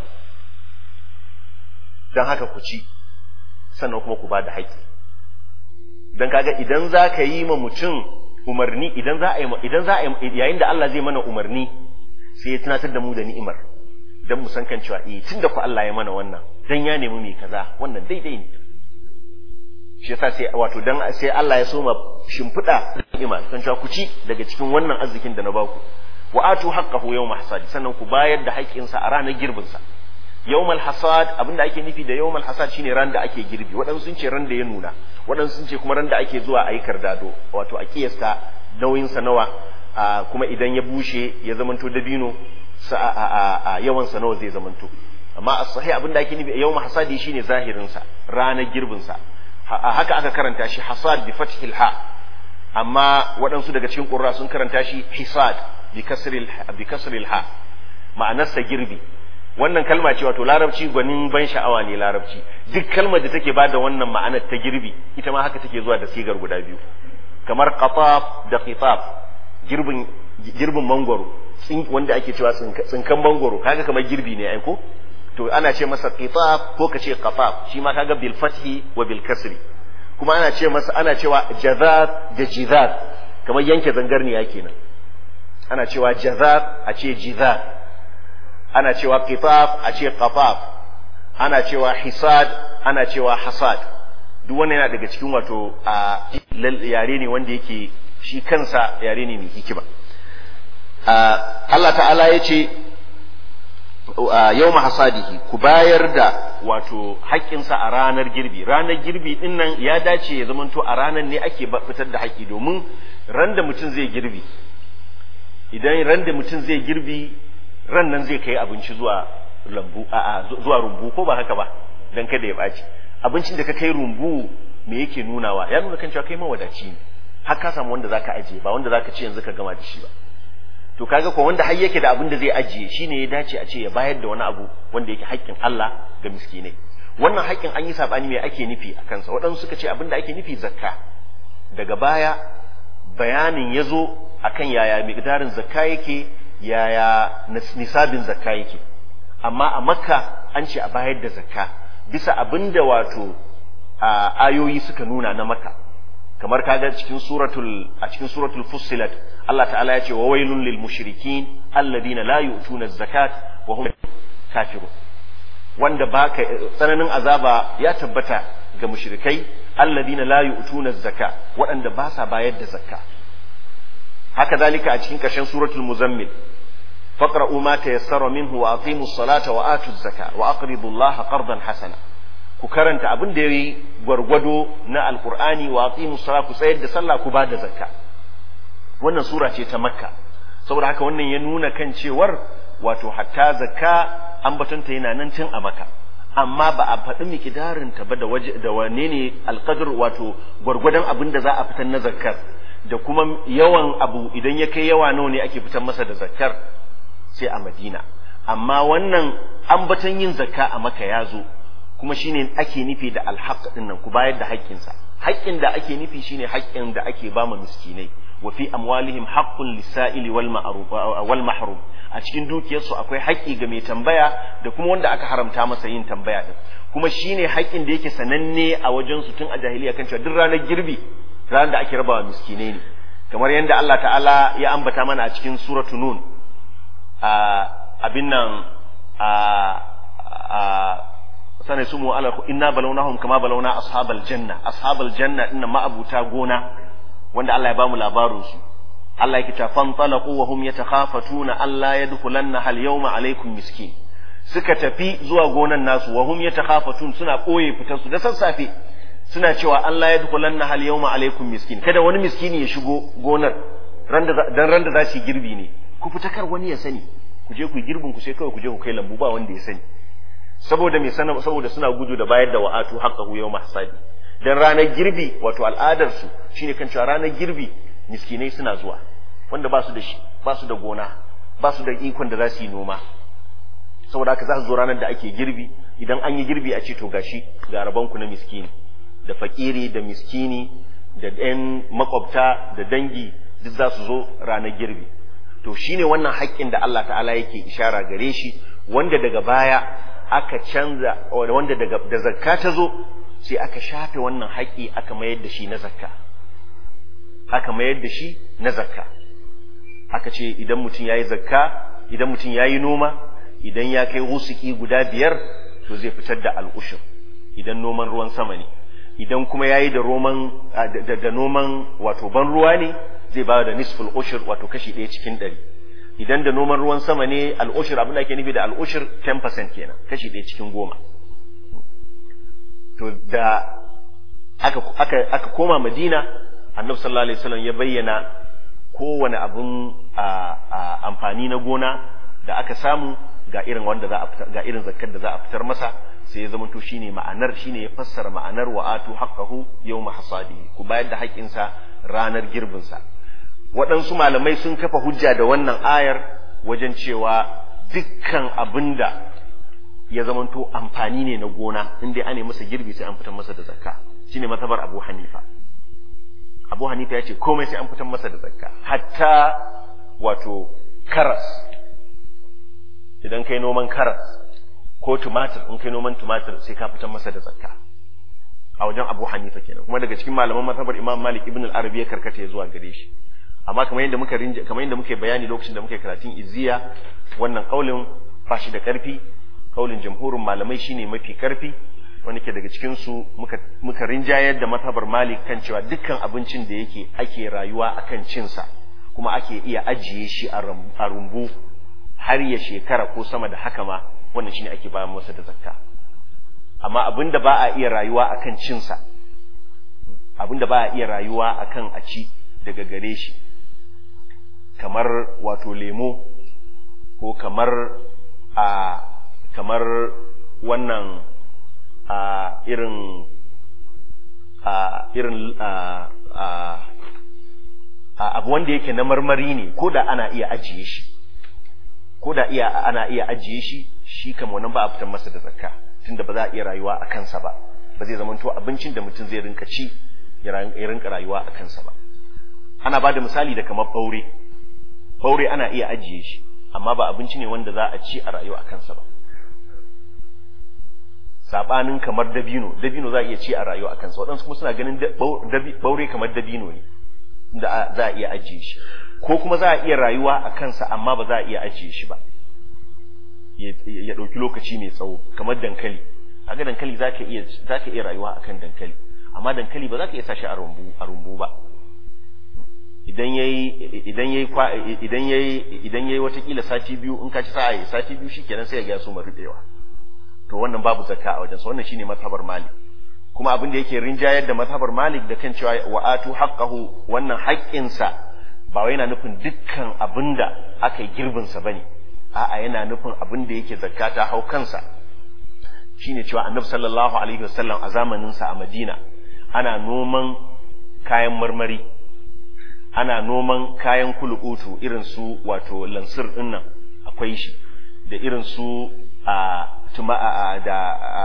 dan haka ku ci sannan kuma ku ba da haƙƙi dan kaga idan za ka yi ma mutum umarni idan za a yi idan za a yi yayin da Allah zai mana umarni sai ya tunatar da mu da ni'imar dan mu san kan cewa eh tunda ku Allah ya mana wannan dan ya nemi mai kaza wannan daidai ne shi yasa sai wato dan sai Allah ya soma shimfida ni'ima kan cewa ku ci daga cikin wannan arzikin da na baku wa atu haqqahu yawma hasad sannan ku bayar da haƙƙinsa a ranar girbin sa yawmal hasad abinda ake nufi da yawmal hasad shine ran da ake girbi waɗansu sun ce ran da ya nuna waɗansu sun ce kuma ran da ake zuwa a yi kardado wato a kiyasta nauyin sa nawa kuma idan ya bushe ya zamanto dabino a yawan sa nawa zai zamanto amma as-sahih abinda ake nufi yawmal hasadi shine zahirin sa ranar girbin sa haka aka karanta shi hasad bi fathil ha amma waɗansu daga cikin qurra sun karanta shi hisad bi kasril bi kasril ha ma'anarsa girbi wannan kalma ce wato larabci gwanin ban sha'awa ne larabci duk kalmar da take bada wannan ma'anar ta girbi ita ma haka take zuwa da sigar guda biyu kamar qataf da qitab girbin girbin mangoro wanda ake cewa tsinkan mangoro kaga kamar girbi ne ai ko to ana ce masa qitab ko kace qataf shi ma kaga bil fathi wa bil kasri kuma ana ce masa ana cewa jazat da jizat kamar yanke zangarniya kenan ana cewa jazat a ce jizat ana cewa qitaf a ce qataf ana cewa hisad ana cewa hasad duk wannan yana daga cikin wato a yare ne wanda yake shi kansa yare ne mai hikima Allah ta'ala ya ce yawma hasadihi ku bayar da wato haƙƙinsa a ranar girbi ranar girbi din nan ya dace ya zamanto a ranar ne ake fitar da haƙƙi domin ran da mutum zai girbi idan ran da mutum zai girbi ran nan zai kai abinci zuwa lambu a zuwa rumbu ko ba haka ba dan kada ya baci abincin da ka kai rumbu me yake nunawa ya nuna kan cewa kai mawadaci ne har ka samu wanda zaka ajiye ba wanda zaka ci yanzu ka gama da shi ba to kaga ko wanda har yake da abin da zai ajiye shine ya dace a ce ya bayar da wani abu wanda yake haƙƙin Allah ga miskinai wannan haƙƙin an yi sabani me ake nufi a kansa waɗansu suka ce abin da ake nufi zakka daga baya bayanin yazo akan yaya miqdarin zakka yake yaya nisabin zakka yake amma a makka an ce a bayar da zakka bisa abinda wato ayoyi suka nuna na makka kamar kaga cikin suratul a cikin suratul fussilat Allah ta'ala ya ce wa wailun lil mushrikin alladhina la yu'tuna az-zakat wa hum kafirun wanda baka tsananin azaba ya tabbata ga mushrikai alladhina la yu'tuna az-zakat waɗanda ba sa bayar da zakka haka zalika a cikin ƙarshen suratul muzammil faqra'u ma tayassara minhu wa aqimus salata wa atuz zakata wa aqridu allaha qardan hasana ku karanta abin da yayi gwargwado na alqur'ani wa aqimus salata ku tsayar da sallah ku bada zakka wannan sura ce ta makka saboda haka wannan ya nuna kan cewar wato hatta zakka ambatonta yana nan tun a makka amma ba a faɗi mikidarin ta ba da waje da wane ne alqadr wato gwargwadon abin da za a fitar na zakkar da kuma yawan abu idan ya kai yawa nawa ne ake fitar masa da zakkar sai a Madina amma wannan ambaton yin zakka a Makka ya zo kuma shine ake nufi da alhaq din nan ku bayar da haƙƙinsa. Haƙƙin da ake nufi shine haƙƙin da ake ba ma miskinai. Wa fi amwalihim haqqun lis-sa'ili wal ma'ruf wal mahrum. A cikin dukiyarsu akwai haƙƙi ga mai tambaya da kuma wanda aka haramta masa yin tambaya din. Kuma shine haƙƙin da yake sananne a wajen su tun a jahiliya kan cewa duk ranar girbi ranar da ake rabawa miskinai ne. Kamar yadda Allah ta'ala ya ambata mana a cikin suratu Nun a abin nan a a sanai sumu ala inna balawnahum kama balawna ashabal janna ashabal janna inna ma'abuta gona wanda Allah ya bamu labarin su Allah yake ta fantalaqu wa hum yatakhafatuna alla yadkhulanna hal yawma alaykum miskin suka tafi zuwa gonan nasu wa hum yatakhafatun suna koye fitar su da sassafe suna cewa Allah yadkhulanna hal yawma alaykum miskin kada wani miskini ya shigo gonar randa dan randa za shi girbi ne ku fita kar wani ya sani ku je ku girbin ku sai kawai ku je ku kai lambu ba wanda ya sani saboda me sana saboda suna gudu da bayar da wa'atu haqqahu yawma hasadi dan ranar girbi wato al'adar su shine kan cewa ranar girbi miskinai suna zuwa wanda ba su da shi ba su da gona ba su da ikon da za su yi noma saboda haka za su zo ranar da ake girbi idan an yi girbi a ce to gashi ga rabon ku na miskini da fakiri da miskini da ɗan makwabta da dangi duk za su zo ranar girbi to shine wannan haƙƙin da Allah ta'ala yake ishara gare shi wanda daga baya aka canza wanda daga da zakka ta zo sai aka shafe wannan haƙƙi aka mayar da shi na zakka aka mayar da shi na zakka aka ce idan mutum yayi zakka idan mutum yayi noma idan ya kai wusuki guda biyar to zai fitar da al'ushur idan noman ruwan sama ne idan kuma yayi da roman da, da noman wato ban ruwa ne zai ba da nisful ushur wato kashi ɗaya cikin ɗari idan da noman ruwan sama ne al'ushur abin da ake nufi da al'ushur ten percent kenan kashi ɗaya cikin goma to da aka aka aka koma Madina Annabi sallallahu alaihi wasallam ya bayyana kowane abun amfani na gona da aka samu ga irin wanda za a fitar ga irin zakkar da za a fitar masa sai ya zamanto shine ma'anar shine ya fassara ma'anar wa'atu haqqahu yawma hasadi ku bayar da haƙƙinsa ranar girbin sa waɗansu malamai sun kafa hujja da wannan ayar wajen cewa dukkan abinda ya zamanto amfani ne na gona inda an yi masa girbi sai an fitar masa da zakka shine matabar Abu Hanifa Abu Hanifa ya ce komai sai an fitar masa da zakka hatta wato karas idan kai noman karas ko tumatir in kai noman tumatir sai ka fitar masa da zakka a wajen Abu Hanifa kenan kuma daga cikin malaman mazhabar Imam Malik ibn al-Arabi ya karkata zuwa gare shi amma kamar yadda muka rinja kamar yadda muke bayani lokacin da muke karatun Izziya wannan kaulin ba shi da karfi kaulin jamhurin malamai shine mafi karfi wanda ke daga cikin su muka muka rinjayar da mazhabar Malik kan cewa dukkan abincin da yake ake rayuwa akan cin sa kuma ake iya ajiye shi a rumbu har ya shekara ko sama da haka ma wannan shine ake bayar masa da zakka amma abinda ba a iya rayuwa akan cin sa abinda ba a iya rayuwa akan a ci daga gare shi kamar wato lemo ko kamar a kamar wannan a irin a irin a abu wanda yake na marmari ne ko da ana iya ajiye shi ko da iya ana iya ajiye shi shi kam wannan ba a fitar masa da zakka tunda ba za a iya rayuwa a kansa ba ba zai zama to abincin da mutum zai rinka ci ya rinka rayuwa a kansa ba ana ba da misali da kamar ɓaure ɓaure ana iya ajiye shi amma ba abinci ne wanda za a ci a rayuwa a kansa ba sabanin kamar dabino dabino za a iya ci a rayuwa a kansa waɗansu kuma suna ganin ɓaure kamar dabino ne da za a iya ajiye shi ko kuma za a iya rayuwa a kansa amma ba za a iya ajiye shi ba ya ɗauki lokaci mai tsawo kamar dankali haka dankali za ka iya za ka iya rayuwa akan dankali amma dankali ba za ka iya sashi a rumbu a rumbu ba idan yayi idan yayi idan yayi idan yayi watakila sati biyu in ka ci sa'a yayi sati biyu shikenan sai ya ga su marubewa to wannan babu zakka a wajen sa wannan shine mazhabar Malik kuma abin da yake rinjayar da mazhabar Malik da kan cewa wa'atu haqqahu wannan haƙƙin sa ba wai yana nufin dukkan abinda aka yi girbin sa bane a'a yana nufin abin da yake zakka ta hau kansa shine cewa Annabi sallallahu alaihi wasallam a zamanin sa a Madina ana noman kayan marmari ana noman kayan kulubutu irin su wato lansir din nan akwai shi da irin su a tuma da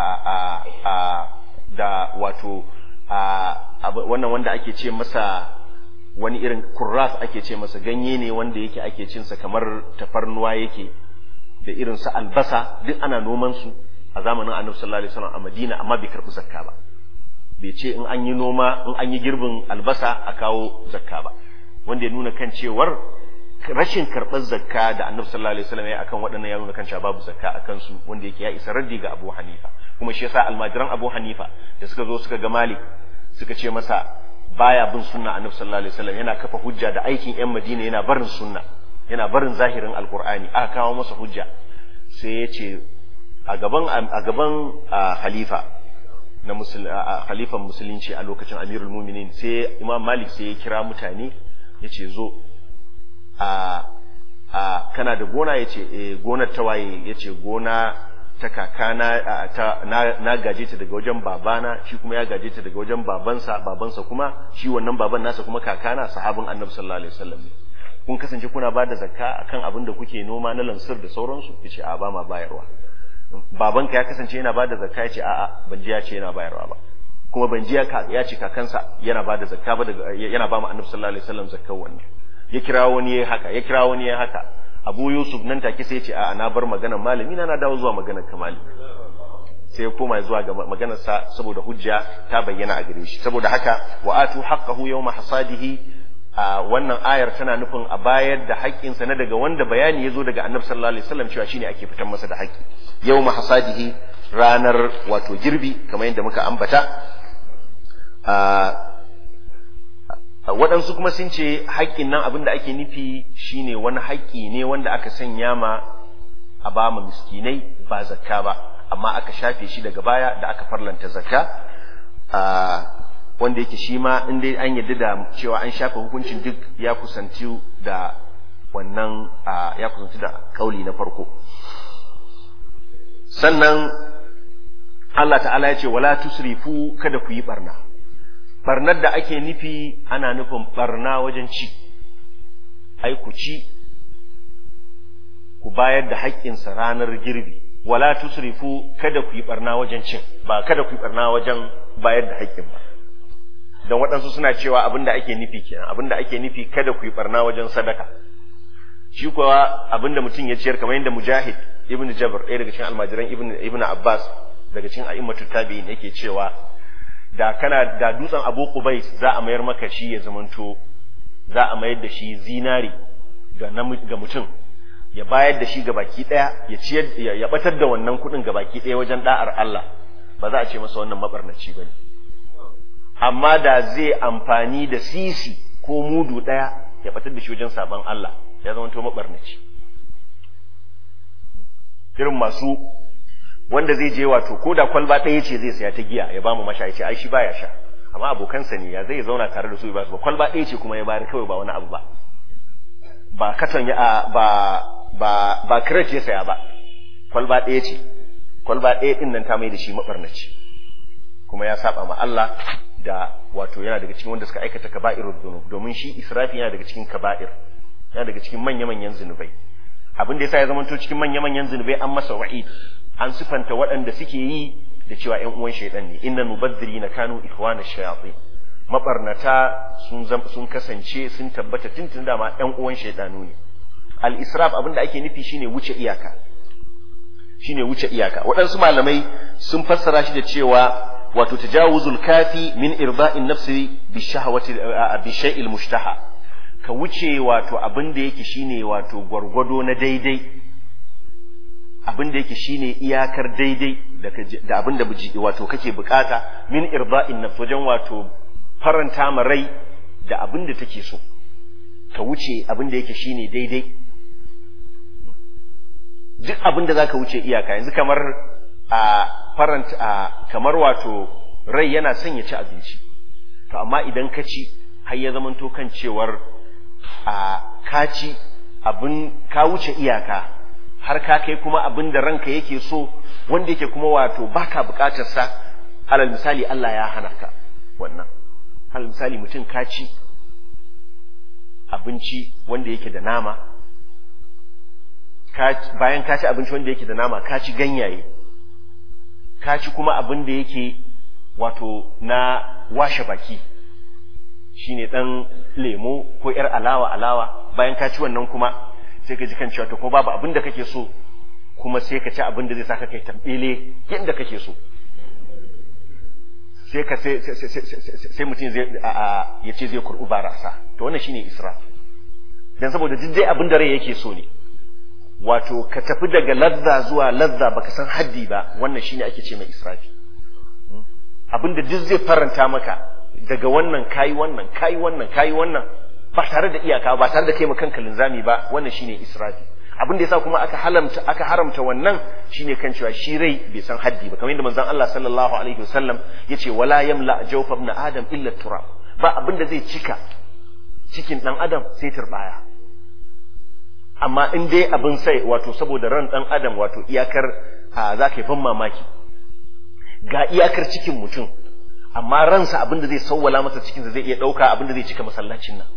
da wato wannan wanda ake ce masa wani irin kurras ake ce masa, ganye ne wanda yake ake cinsa kamar tafarnuwa yake, da irin su albasa duk ana noman su a zamanin Annabi sallallahu alaihi wasallam a Madina, amma bai karbi zakka ba. Bai ce in an yi noma in an yi girbin albasa a kawo zakka ba, wanda ya nuna kan cewar rashin karɓar zakka da Annabi sallallahu alaihi wasallam ya akan waɗannan ya nuna kan cewa babu zakka akan su, wanda yake ya isa raddi ga Abu Hanifa. Kuma shi yasa almajiran Abu Hanifa da suka zo suka ga Malik suka ce masa baya bin sunna Annabi sallallahu alaihi wasallam, yana kafa hujja da aikin ƴan Madina, yana barin sunna, yana barin zahirin alqur'ani. Aka kawo masa hujja sai ya ce a gaban a gaban khalifa na musul khalifan musulunci a lokacin Amirul Mu'minin, sai Imam Malik sai ya kira mutane yace zo a a kana da gona, yace eh gonar tawaye, yace gona ta kakana ta na, na gaje ta daga wajen babana, shi kuma ya gaje ta daga wajen babansa, babansa kuma shi wannan baban nasa kuma kakana sahabin Annabi sallallahu alaihi wasallam. Kun kasance kuna ba da zakka akan abin da kuke noma na lansir da sauransu? Yace a ba ma bayarwa. Babanka ya kasance yana ba da zakka? Yace a'a ban ji ya ce yana bayarwa ba, kuma ban ji ya ce kakansa yana ba da zakka ba, yana ba mu Annabi sallallahu alaihi wasallam zakkar wannan. Ya kira wani yayi haka, ya kira wani yayi haka. Abu Yusuf nan take sai ya ce a'a na bar maganar malami na na dawo zuwa maganar kamali. Sai ya koma zuwa ga maganar sa saboda hujja ta bayyana a gare shi. Saboda haka wa atu haqqahu yawma hasadihi, a wannan ayar tana nufin a bayar da haƙƙin sa na daga wanda bayani yazo daga Annabi sallallahu alaihi wasallam cewa shine ake fitar masa da haƙƙi. Yawma hasadihi, ranar wato girbi, kamar yadda muka ambata. a waɗansu kuma sun ce haƙƙin nan abinda ake nufi shine wani haƙƙi ne wanda aka sanya ma a ba mu miskinai ba zakka ba, amma aka shafe shi daga baya da aka farlanta zakka, wanda yake shi ma in dai an yarda da cewa an shafe hukuncin duk ya kusanci da wannan ya kusanci da kauli na farko. Sannan Allah ta'ala ya ce wala tusrifu, kada ku yi barna. Barnar da ake nufi ana nufin barna wajen ci, ai ku ci ku bayar da haƙƙinsa ranar girbi. Wala tusrifu, kada ku yi barna wajen cin, ba kada ku yi barna wajen bayar da haƙƙin ba. Don waɗansu suna cewa abinda ake nufi kenan, abinda ake nufi kada ku yi barna wajen sadaka. Shi kuwa abinda mutum ya ciyar, kamar yadda Mujahid ibn Jabr, ɗaya daga cikin almajiran ibn ibn Abbas daga cikin a'immatut tabi'in, yake cewa da kana da dutsen Abu Qubais za a mayar maka shi ya zamanto, za a mayar da shi zinari ga ga mutum, ya bayar da shi ga baki daya, ya ciyar ya batar da wannan kudin ga baki daya wajen da'ar Allah, ba za a ce masa wannan mabarnaci bane. Amma da zai amfani da sisi ko mudu daya ya batar da shi wajen saban Allah, ya zamanto mabarnaci. Irin masu wanda zai je wato ko da kwalba ɗaya ce zai saya ta giya ya ba mu masha, ya ce ai shi baya sha, amma abokansa ne, ya zai zauna tare da su ba su ba, kwalba ɗaya ce kuma ya bayar kawai, ba wani abu ba, ba katon ya ba ba ba crate ya saya ba, kwalba ɗaya ce, kwalba ɗaya din nan ta mai da shi mabarnaci, kuma ya saba ma Allah, da wato yana daga cikin wanda suka aikata kaba'irud dhunub, domin shi israfi yana daga cikin kaba'ir, yana daga cikin manya-manyan zunubai. Abin da yasa ya zamanto cikin manya-manyan zunubai an masa wa'id, an sifanta waɗanda suke yi da cewa ƴan uwan shaytan ne. Innal mubazzirina kanu ikhwana shayatin, mabarnata sun sun kasance sun tabbata tuntun da ma ƴan uwan shaytanu ne. Al israf abinda ake nufi shine wuce iyaka, shine wuce iyaka. Waɗansu malamai sun fassara shi da cewa wato tajawuzul kafi min irda'in nafsi bi shahwati bi shay'il mushtaha, ka wuce wato abinda yake shine wato gwargwado na daidai, abin da yake shine iyakar daidai da abin da wato kake bukata, min irda'in nafs, wajen wato faranta ma rai da abin da take so, ka wuce abin da yake shine daidai. Duk abin da zaka wuce iyaka, yanzu kamar a faranta a kamar wato rai yana son ya ci abinci, to amma idan ka ci har ya zamanto kan cewar a ka ci abin ka wuce iyaka, har ka kai kuma abin da ranka yake so, wanda yake kuma wato baka bukatar sa. Alal misali Allah ya hana ka wannan, alal misali mutum ka ci abinci wanda yake da nama, bayan ka ci abinci wanda yake da nama ka ci ganyaye, ka ci kuma abin da yake wato na washe baki shine dan lemo ko yar alawa alawa, bayan ka ci wannan kuma sai ka ji kan cewa to ko babu abin da kake so kuma sai ka ci abin da zai saka kai tambele yadda kake so, sai ka sai sai mutum zai ya ce zai kurɓi barasa. To wannan shine israf, dan saboda duk dai abin da rai yake so ne, wato ka tafi daga lazza zuwa lazza baka san haddi ba, wannan shine ake ce mai israfi. Abin da duk zai faranta maka daga wannan kayi wannan kayi wannan kayi wannan ba tare da iyaka ba tare da kai kanka linzami ba, wannan shine israfi. Abin da yasa kuma aka halamta aka haramta wannan shine kan cewa shi rai bai san haddi ba, kamar yadda manzon Allah sallallahu alaihi wasallam yace wala yamla jawfa ibn adam illa turab, ba abin da zai cika cikin dan adam sai turbaya. Amma in dai abin sai wato saboda ran dan adam wato iyakar za ka yi ban mamaki ga iyakar cikin mutum, amma ransa abin da zai sawwala masa cikinsa zai iya dauka abin da zai cika masallacin nan.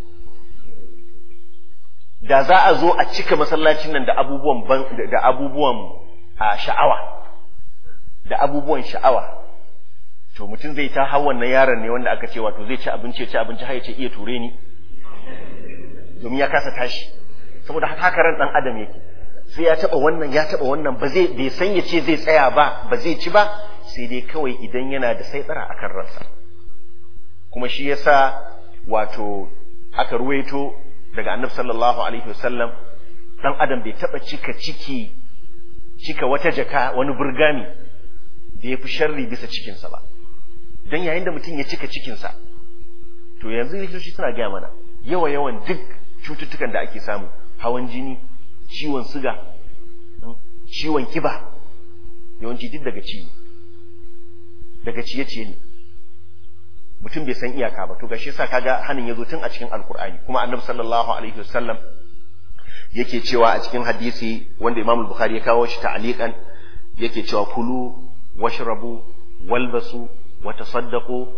Da za a zo a cika masallacin nan da abubuwan ban da abubuwan sha'awa da abubuwan sha'awa, to mutum zai ta hawan wannan yaron ne wanda aka ce wato zai ci abinci ya ci abinci har ya ce iya ture ni, domin ya kasa tashi. Saboda haka ran dan adam yake, sai ya taba wannan ya taba wannan, ba zai bai san ya ce zai tsaya ba, ba zai ci ba, sai dai kawai idan yana da saitsara akan ransa. Kuma shi yasa wato aka ruwaito daga annabi sallallahu alaihi wasallam dan adam bai taba cika ciki cika wata jaka wani burgami da yafi sharri bisa cikinsa ba. Dan yayin da mutum ya cika cikinsa, to yanzu likitoci suna gaya mana yawa yawan duk cututtukan da ake samu, hawan jini, ciwon suga, ciwon kiba, yawanci duk daga ciwo daga ciye-ciye ne, mutum bai san iyaka ba. To gashi yasa kaga hanin yazo tun a cikin alkur'ani, kuma annabi sallallahu alaihi wasallam yake cewa a cikin hadisi wanda Imam al-Bukhari ya kawo shi ta'liqan, yake cewa kulu washrabu walbasu wa tasaddaqu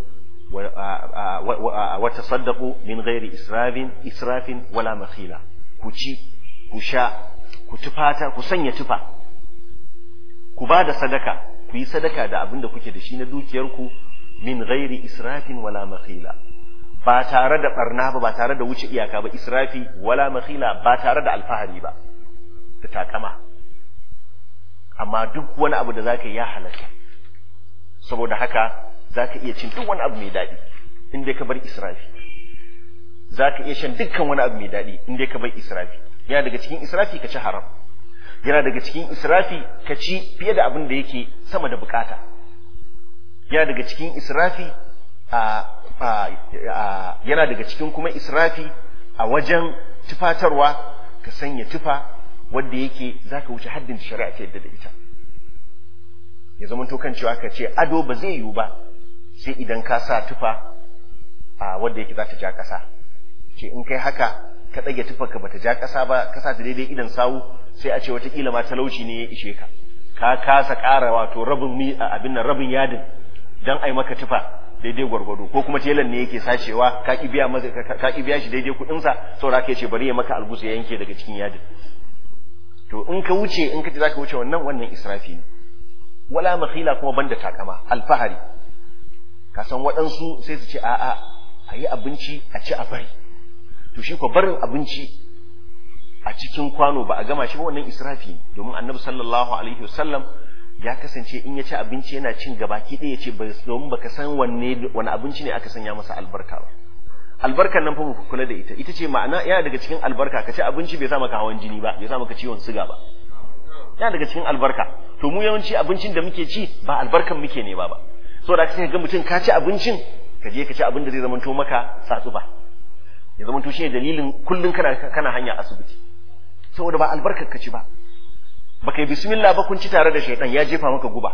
wa tasaddaqu min ghairi israfin israfin wala makhila. Ku ci, ku sha, ku tufata, ku sanya tufa, ku ba da sadaka, ku yi sadaka da abin da kuke da shi na dukiyarku min ghairi israfin wala makhila, ba tare da barna ba, ba tare da wuce iyaka ba. Israfi wala makhila, ba tare da alfahari ba da takama. Amma duk wani abu da zaka yi ya halatta, saboda haka zaka iya cin duk wani abu mai daɗi in dai ka bar israfi, zaka iya shan dukkan wani abu mai daɗi in dai ka bar israfi. Yana daga cikin israfi ka ci haram, yana daga cikin israfi ka ci fiye da abin da yake sama da bukata, yana daga cikin israfi a yana daga cikin kuma israfi a wajen tufatarwa, ka sanya tufa wanda yake zaka wuce haddin shari'a ta yadda da ita. Ya zama to kan cewa ka ce ado ba zai yiwu ba sai idan ka sa tufa a wanda yake za ta ja ƙasa, ce in kai haka ka ɗage tufar ka bata ja ƙasa ba, ka sa ta daidai idan sawu, sai a ce watakila ma talauci ne ya ishe ka, ka kasa ƙara wato rabin abin nan rabin yadin dan ai maka tufa daidai gwargwado, ko kuma telan ne yake sacewa ka ki biya masa ka ki biya shi daidai kudin sa, saboda kai ce bari ya maka albusu ya yanke daga cikin yadin. To in ka wuce in ka ce zaka wuce wannan wannan israfi ne. Wala makhila, kuma banda takama, alfahari. Ka san waɗansu sai su ce a'a a yi abinci a ci a bari, to shi ko barin abinci a cikin kwano ba a gama shi ba wannan israfi ne. Domin annabi sallallahu alaihi wasallam ya kasance in ya ci abinci yana cin gabaki ɗaya ya ce domin baka san wanne wani abinci ne aka sanya masa albarka ba. Albarkan nan fa mu kula da ita, ita ce ma'ana yana daga cikin albarka ka ci abinci bai sa maka hawan jini ba, bai sa maka ciwon suga ba, yana daga cikin albarka. To mu yawanci abincin da muke ci ba albarkan muke ne ba ba, saboda ka ga mutum ka ci abincin ka je ka ci abin da zai zamanto maka tsatsuba, ya zamanto shi ne dalilin kullun kana kana hanya asibiti, saboda ba albarkar ka ci ba. Baka yi bismillah ba kun ci tare da shaitan ya jefa maka guba,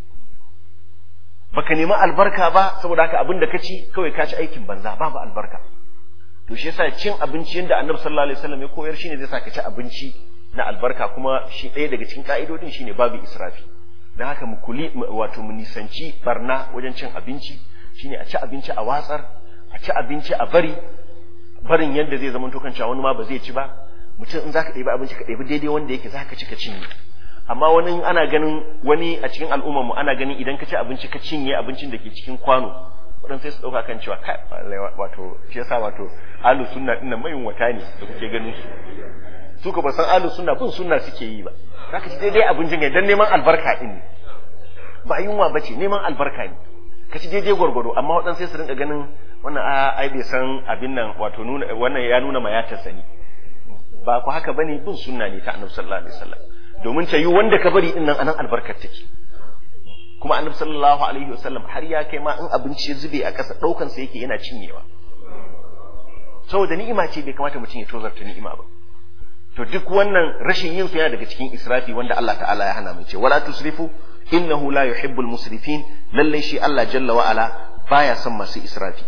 baka nemi albarka ba, saboda haka abin da ka ci kawai ka ci aikin banza, babu albarka. To shi yasa cin abinci yanda Annabi sallallahu alaihi wasallam ya koyar shine zai sa ka ci abinci na albarka, kuma shi ɗaya daga cikin ka'idodin shine babu israfi. Dan haka mu kuli wato mu nisanci barna wajen cin abinci, shine a ci abinci a watsar, a ci abinci a bari, barin yanda zai zama to kan cewa wani ma ba zai ci ba. Mutum in zaka ɗebi abinci ka ɗebi daidai wanda yake zaka ci ka cinye, amma wani ana ganin wani a cikin al'ummar mu ana ganin idan ka ci abinci ka cinye abincin da ke cikin kwano wadan sai su dauka kan cewa kai wato shi yasa wato ahlus sunna dinnan mayin wata ne da kuke ganin su su ka ba san ahlus sunna bin sunna suke yi ba zaka ci daidai abincin ga dan neman albarka din ne ba yunwa bace neman albarka ne ka ci daidai gwargwado amma wadan sai su rinka ganin wannan ai bai san abin nan wato nuna wannan ya nuna mayatar sani ba ku haka bane bin sunna ne ta annabi sallallahu alaihi wasallam domin ta yi wanda ka bari din nan anan albarkar take kuma annabi sallallahu alaihi wasallam har ya kai ma in abinci ya zube a ƙasa daukan sa yake yana cinyewa saboda ni'ima ce bai kamata mutum ya tozarta ni'ima ba to duk wannan rashin yin su yana daga cikin israfi wanda Allah ta'ala ya hana mu ce wala tusrifu innahu la yuhibbul musrifin lalle shi Allah jalla wa ala baya son masu israfi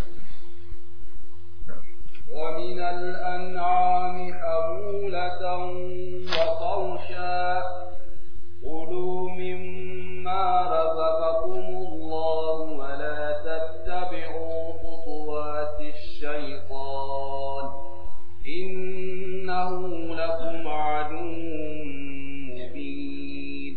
ومن الأنعام حمولة وفرشا كلوا مما رزقكم الله ولا تتبعوا خطوات الشيطان إنه لكم عدو مبين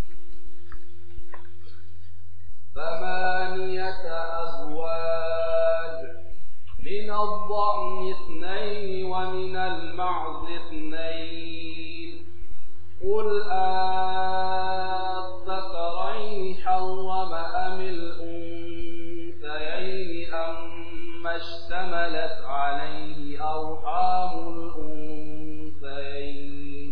ثمانية أزواج من الضأن اثنين ومن المعز اثنين قل أذكرين حرم أم الأنثيين أما اشتملت عليه أرحام الأنثيين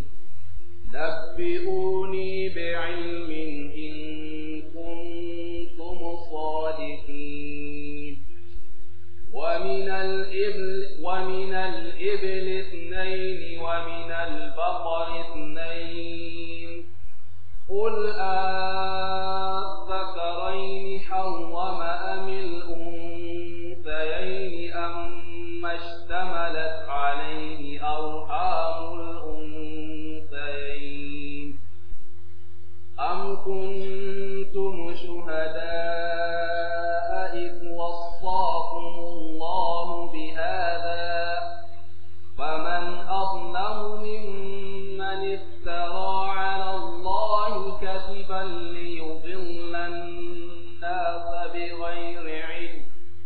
نبئوني بعلم إن كنتم صادقين ومن الإبل ومن الإبل اثنين ومن البقر اثنين قل أذكرين حرم أم الأنثيين أما اشتملت عليه أرحام الأنثيين أم كنتم شهداء إذ وصاكم الله بهذا فمن أظلم ممن افترى على الله كذبا ليضل الناس بغير علم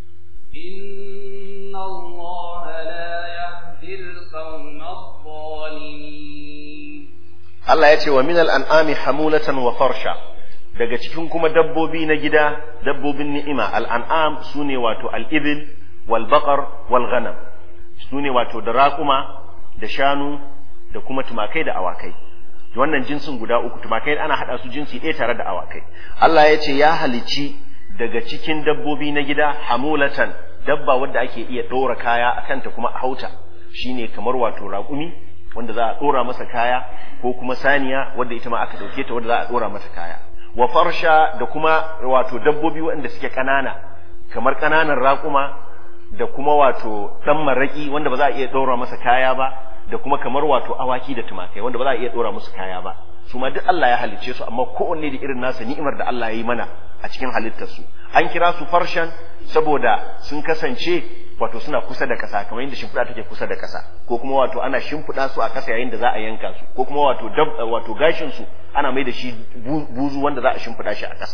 إن الله لا يهدي القوم الظالمين. الله يأتي ومن الأنعام حمولة وفرشا daga cikin kuma dabbobi na gida dabbobin ni'ima al'an'am sune wato al'ibil wal baqar wal ghanam sune wato da raƙuma da shanu da kuma tumakai da awakai wannan jinsin guda uku tumakai ana hada su jinsi ɗaya tare da awakai Allah ya ce ya halici daga cikin dabbobi na gida hamulatan dabba wadda ake iya ɗora kaya akan ta kuma a hauta shine kamar wato raƙumi wanda za a ɗora masa kaya ko kuma saniya wadda ita ma aka ɗauke ta wadda za a ɗora mata kaya wa farsha da kuma wato dabbobi waɗanda suke ƙanana kamar ƙananan raƙuma da kuma wato ɗan maraƙi wanda ba za a iya ɗora masa kaya ba da kuma kamar wato awaki da tumakai wanda ba za a iya ɗora musu kaya ba su ma duk Allah ya halicce su amma kowanne da irin nasa ni'imar da Allah ya yi mana a cikin halittarsu an kira su farshan saboda sun kasance wato suna kusa da ƙasa kamar yadda shimfiɗa take kusa da ƙasa ko kuma wato ana shimfiɗa su a ƙasa yayin da za a yanka su ko kuma wato wato gashin su ana mai da shi buzu wanda za a shimfiɗa shi a ƙasa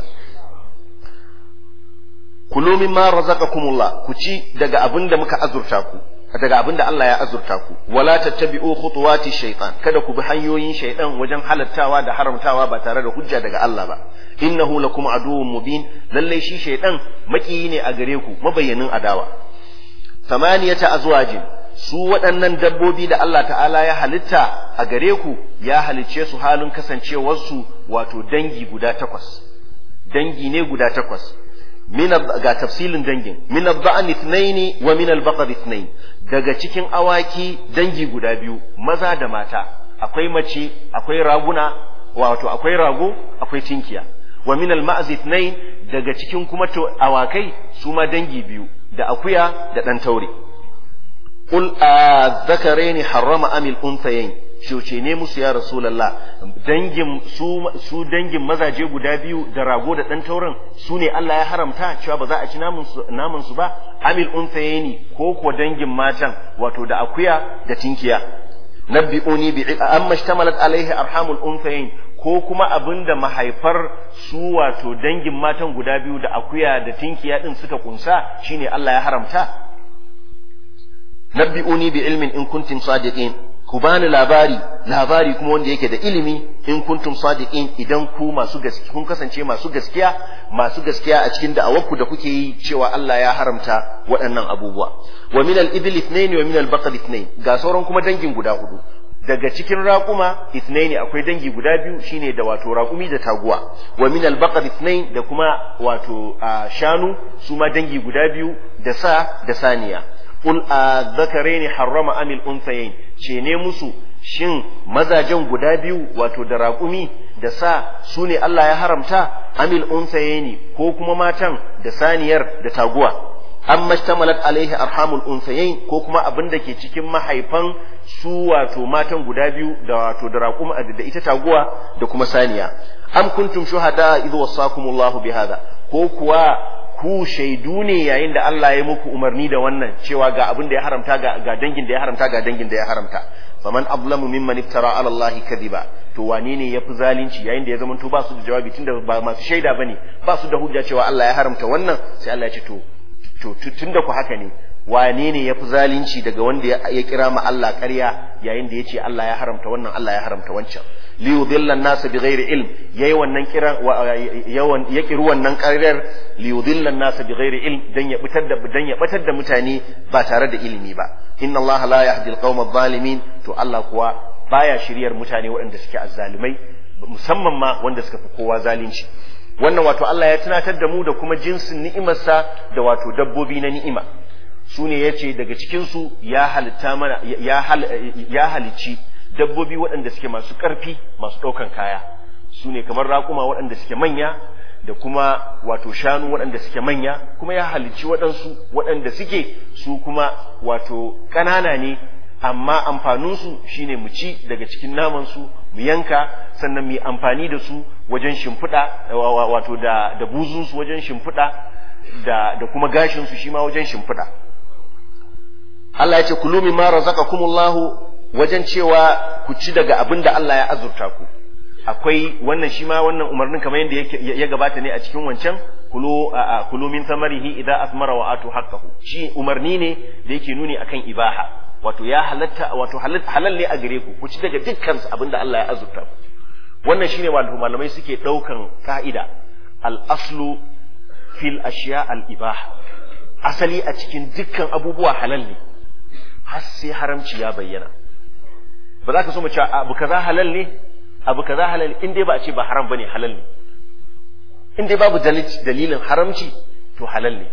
kulu mimma razaqakumullah ku ci daga abin da muka azurta ku daga abin da Allah ya azurta ku wala tattabi'u khutuwati shaytan kada ku bi hanyoyin shaytan wajen halattawa da haramtawa ba tare da hujja daga Allah ba innahu lakum aduwwun mubin lalle shi shaytan makiyi ne a gare ku mabayyanin adawa samaniyata azwajin su waɗannan dabbobi da Allah ta'ala ya halitta a gare ku ya halicce su halin kasancewar su wato dangi guda takwas dangi ne guda takwas min ga tafsilin dangin min ad-da'n ithnayn wa min al-baqar ithnayn daga cikin awaki dangi guda biyu maza da mata akwai mace akwai raguna wato akwai rago akwai tinkiya wa min al-ma'z ithnayn daga cikin kuma awakai su ma dangi biyu da akuya da dan taure qul adh-dhakarayn harrama am al-unthayayn shoce ne musu ya rasulullah dangin su su dangin mazaje guda biyu da rago da dan tauren su ne Allah ya haramta cewa ba za a ci namun su namun su ba amil unsayni ko ko dangin matan wato da akuya da tinkiya nabbi'uni bi amma ishtamalat alaihi arhamul unsayayn ko kuma abinda mahaifar su wato dangin matan guda biyu da akuya da tinkiya din suka kunsa shine Allah ya haramta. Nabbi'uni bi ilmin in kuntum sadiqin, ku bani labari labari kuma wanda yake da ilimi in kuntum sadiqin, idan ku masu gaskiya kun kasance masu gaskiya masu gaskiya a cikin da'awarku da kuke yi cewa Allah ya haramta waɗannan abubuwa. Wa min al-ibli ithnain wa min al-baqar ithnain, ga sauran kuma dangin guda hudu. Daga cikin raƙuma ithnain akwai dangi guda biyu shine da wato raƙumi da taguwa. Wa min al-baqar ithnain, da kuma wato shanu su ma dangi guda biyu da sa da saniya. Qul adh-dhakarayn harrama amil unthayayn, ce ne musu shin mazajen guda biyu wato da raƙumi da sa su ne Allah ya haramta, amil unsayeni ko kuma matan da saniyar da taguwa. Amma shtamalat alaihi arhamul unsayain, ko kuma abin da ke cikin mahaifan su wato matan guda biyu da wato da raƙuma da ita taguwa da kuma saniya. Am kuntum shuhada idh wasakumullahu bihadha, ko kuwa ku shaidu ne yayin da Allah ya muku umarni da wannan cewa ga abin da ya haramta ga, ga dangin da ya haramta ga dangin da ya haramta. Faman ablamu mimman iftara ala Allah kadhiba, to wane ne yafi zalunci yayin da ya zama to ba su da jawabi tunda ba masu shaida bane, ba su da hujja cewa Allah ya haramta wannan, sai Allah ya ce to to tunda ku haka ne, wane ne yafi zalunci daga wanda ya kira ma Allah ƙarya yayin da yace Allah ya haramta wannan, Allah ya haramta wancan. Li yudilla an-nas bighairi ilm, yayi wannan kira yawan ya kiru wannan ƙaryar li yudilla an-nas bighairi ilm, dan ya bitar da dan ya batar da mutane ba tare da ilimi ba. Inna Allah la yahdi al-qawma adh-dhalimin, to Allah kuwa baya shiryar mutane waɗanda suke azzalumai, musamman ma wanda suka fi kowa zalunci. Wannan wato Allah ya tunatar da mu da kuma jinsin ni'imarsa da wato dabbobi na ni'ima. Su ne yace daga cikin su ya halitta mana ya ya halici dabbobi waɗanda suke masu ƙarfi masu ɗaukan kaya. Su ne kamar raƙuma waɗanda suke manya da kuma wato shanu waɗanda suke manya, kuma ya halicci waɗansu waɗanda suke su kuma wato ƙanana ne, amma amfaninsu shine mu ci daga cikin namansu mu yanka, sannan mu yi amfani da su wajen shimfiɗa wato da da buzunsu wajen shimfiɗa da da kuma gashinsu shi ma wajen shimfiɗa. Allah ya ce kulu mimma razaqakumullahu, wajen cewa ku ci daga abin da Allah ya azurta ku. Akwai wannan shi ma wannan umarnin kamar yadda ya gabata ne a cikin wancan kulu kulu min samarihi idza asmara wa atu haqqahu. Shi umarni ne da yake nuni akan ibaha, wato ya halatta wato halal ne a gare ku ku ci daga dukkan abin da Allah ya azurta ku. Wannan shine wato malamai suke daukan ka'ida al aslu fil ashiya al ibaha, asali a cikin dukkan abubuwa halal ne har sai haramci ya bayyana. Ba za ka so mu ce abu kaza halal ne abu kaza halal in dai ba a ce ba haram bane, halal ne. In dai babu dalilin haramci to halal ne.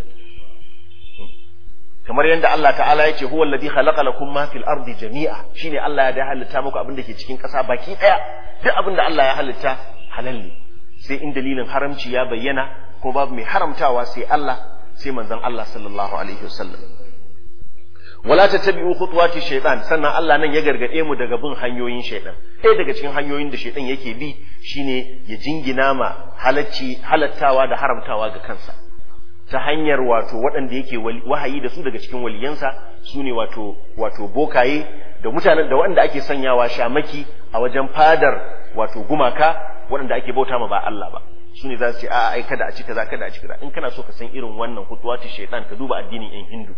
Kamar yadda Allah ta'ala ya ce huwa alladhi khalaqa lakum ma fil ardi jami'a, shine Allah ya halitta muku abin da ke cikin ƙasa baki daya. Duk abin da Allah ya halitta halal ne, sai in dalilin haramci ya bayyana, ko babu mai haramtawa sai Allah, sai manzon Allah sallallahu alaihi wasallam. Wala tattabi'u khutuwati shaytan, sannan Allah nan ya gargade mu daga bin hanyoyin shaytan. Ɗaya daga cikin hanyoyin da shaytan yake bi shine ya jingina ma halacci halattawa da haramtawa ga kansa, ta hanyar wato waɗanda yake wahayi da su daga cikin waliyansa, su ne wato wato bokaye da mutanen da waɗanda ake sanyawa shamaki a wajen fadar wato gumaka waɗanda ake bauta ma ba Allah ba. Su ne za su ce a ai kada a ci kaza kada a ci kaza. In kana so ka san irin wannan khutuwati shaytan, ka duba addinin yan Hindu.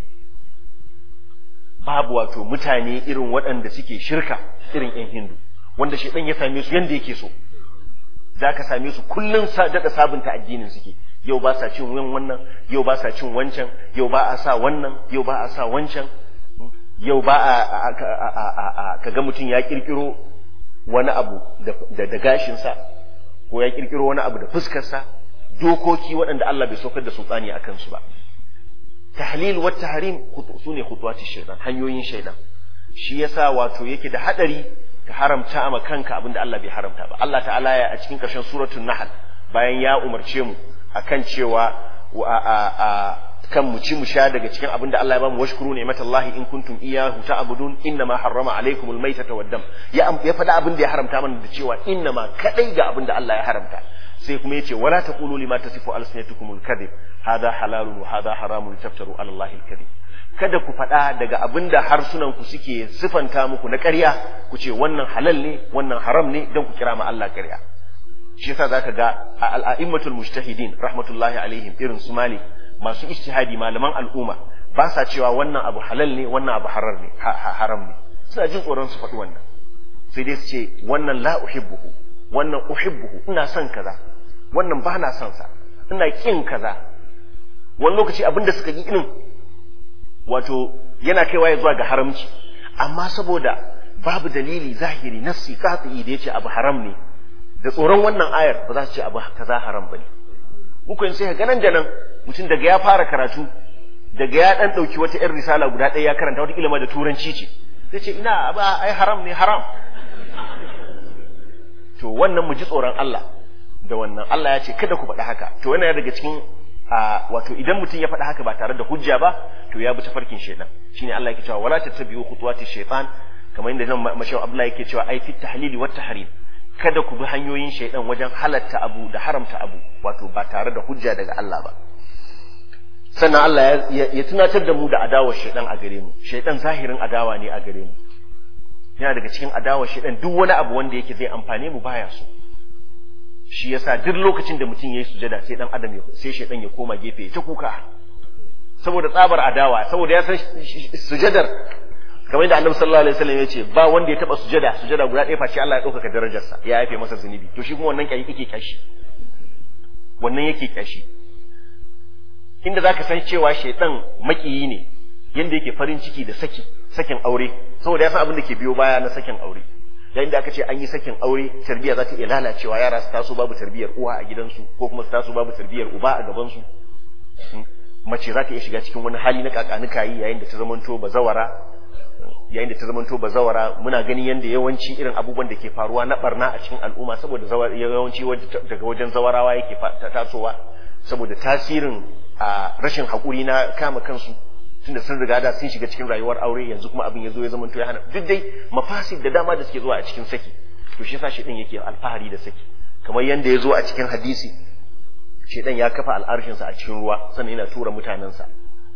Babu wato mutane irin waɗanda suke shirka irin yan Hindu, wanda shaytan ya same su yanda yake so. Zaka same su kullun daɗa sabunta addinin suke. Yau ba sa cin wannan, yau ba sa cin wancan, yau ba a sa wannan, yau ba a sa wancan, yau ba a kaga mutum ya kirkiro wani abu da gashinsa, ko ya kirkiro wani abu da fuskarsa, dokoki waɗanda Allah bai saukar da sultani a kansu ba. Tahlil wa tahrim sune khutuwati shaytan, hanyoyin shaytan. Shi yasa wato yake da hadari ka haramta ma kanka abinda Allah bai haramta ba. Allah ta'ala ya a cikin ƙarshen suratul Nahl, bayan ya umarce mu akan cewa kan mu ci mu sha daga cikin abin da Allah ya bamu, washkuru ni'matallahi in kuntum iyyahu ta'budun innama harrama alaykumul maytata wad-dam. Ya ya faɗa abin da ya haramta mana da cewa innama kadai ga abin da Allah ya haramta. Sai kuma yace wala taqulu lima tasifu alsinatukumul kadhib hadha halalun wa hadha haramun taftaru ala Allahi al-kadhib. Kada ku faɗa daga abin da harsunan ku suke sifanta muku na ƙarya, ku ce wannan halal ne wannan haram ne dan ku kira ma Allah ƙarya. shi yasa zaka ga al-a'immatul mujtahidin rahmatullahi alaihim irin su Malik masu ijtihadi malaman al'umma ba sa cewa wannan abu halal ne wannan abu harar ne haram ne, suna jin tsoron su faɗi wannan, sai dai su ce wannan la uhibbuhu wannan uhibbuhu, ina son kaza wannan ba na son sa, ina kin kaza. Wani lokaci abinda suka yi din wato yana kaiwa ya zuwa ga haramci, amma saboda babu dalili zahiri nassi qati da yace abu haram ne, da tsoron wannan ayar ba za su ce abu kaza haram bane. Muku sai ga nan da nan mutum daga ya fara karatu daga ya dan dauki wata irin risala guda ɗaya ya karanta wata ilima da turanci ce sai ce ina ba ai haram ne haram. To wannan mu ji tsoron Allah da wannan, Allah ya ce kada ku faɗi haka. To wannan ya daga cikin wato idan mutum ya faɗi haka ba tare da hujja ba to ya bi tafarkin shaytan. Shine Allah yake cewa wala tattabi'u khutuwati shaytan, kamar inda nan mashaw Abdullahi yake cewa ai fit tahlili wat tahrim, kada ku bi hanyoyin shaytan wajen halatta abu da haramta abu, wato ba tare da hujja daga Allah ba. Sannan Allah ya tunatar da mu da adawar shaytan a gare mu. Shaytan zahirin adawa ne a gare mu, yana daga cikin adawar shaytan duk wani abu wanda yake zai amfane mu baya so. Shi yasa duk lokacin da mutum yayi sujada sai dan adam ya sai shaytan ya koma gefe ta kuka saboda tsabar adawa, saboda ya san sujadar kamar yadda Annabi sallallahu alaihi wasallam ya ce ba wanda ya taba sujada sujada guda ɗaya face Allah ya dauka darajarsa ya yafe masa zunubi. To shi kuma wannan kai yake kashi wannan yake kashi inda zaka san cewa shaytan makiyi ne, yanda yake farin ciki da saki sakin aure, saboda ya san abin da ke biyo baya na sakin aure. Yayin da aka ce an yi sakin aure, tarbiyya za ta iya lalacewa, yara su taso babu tarbiyyar uwa a gidansu ko kuma su taso babu tarbiyyar uba a gabansu. Mace za ta iya shiga cikin wani hali na kakanuka yi yayin da ta zamanto bazawara yayin da ta zamanto bazawara muna ganin yanda yawanci irin abubuwan da ke faruwa na barna a cikin al'umma saboda yawanci daga wajen zawarawa yake tasowa, saboda tasirin a rashin haƙuri na kama kansu tunda sun riga da sun shiga cikin rayuwar aure, yanzu kuma abin ya zo ya zama to ya hana duk dai mafasid da dama da suke zuwa a cikin saki. To shi yasa shedan yake alfahari da saki, kamar yanda ya zo a cikin hadisi shedan ya kafa al'arshin sa a cikin ruwa sannan yana tura mutanensa,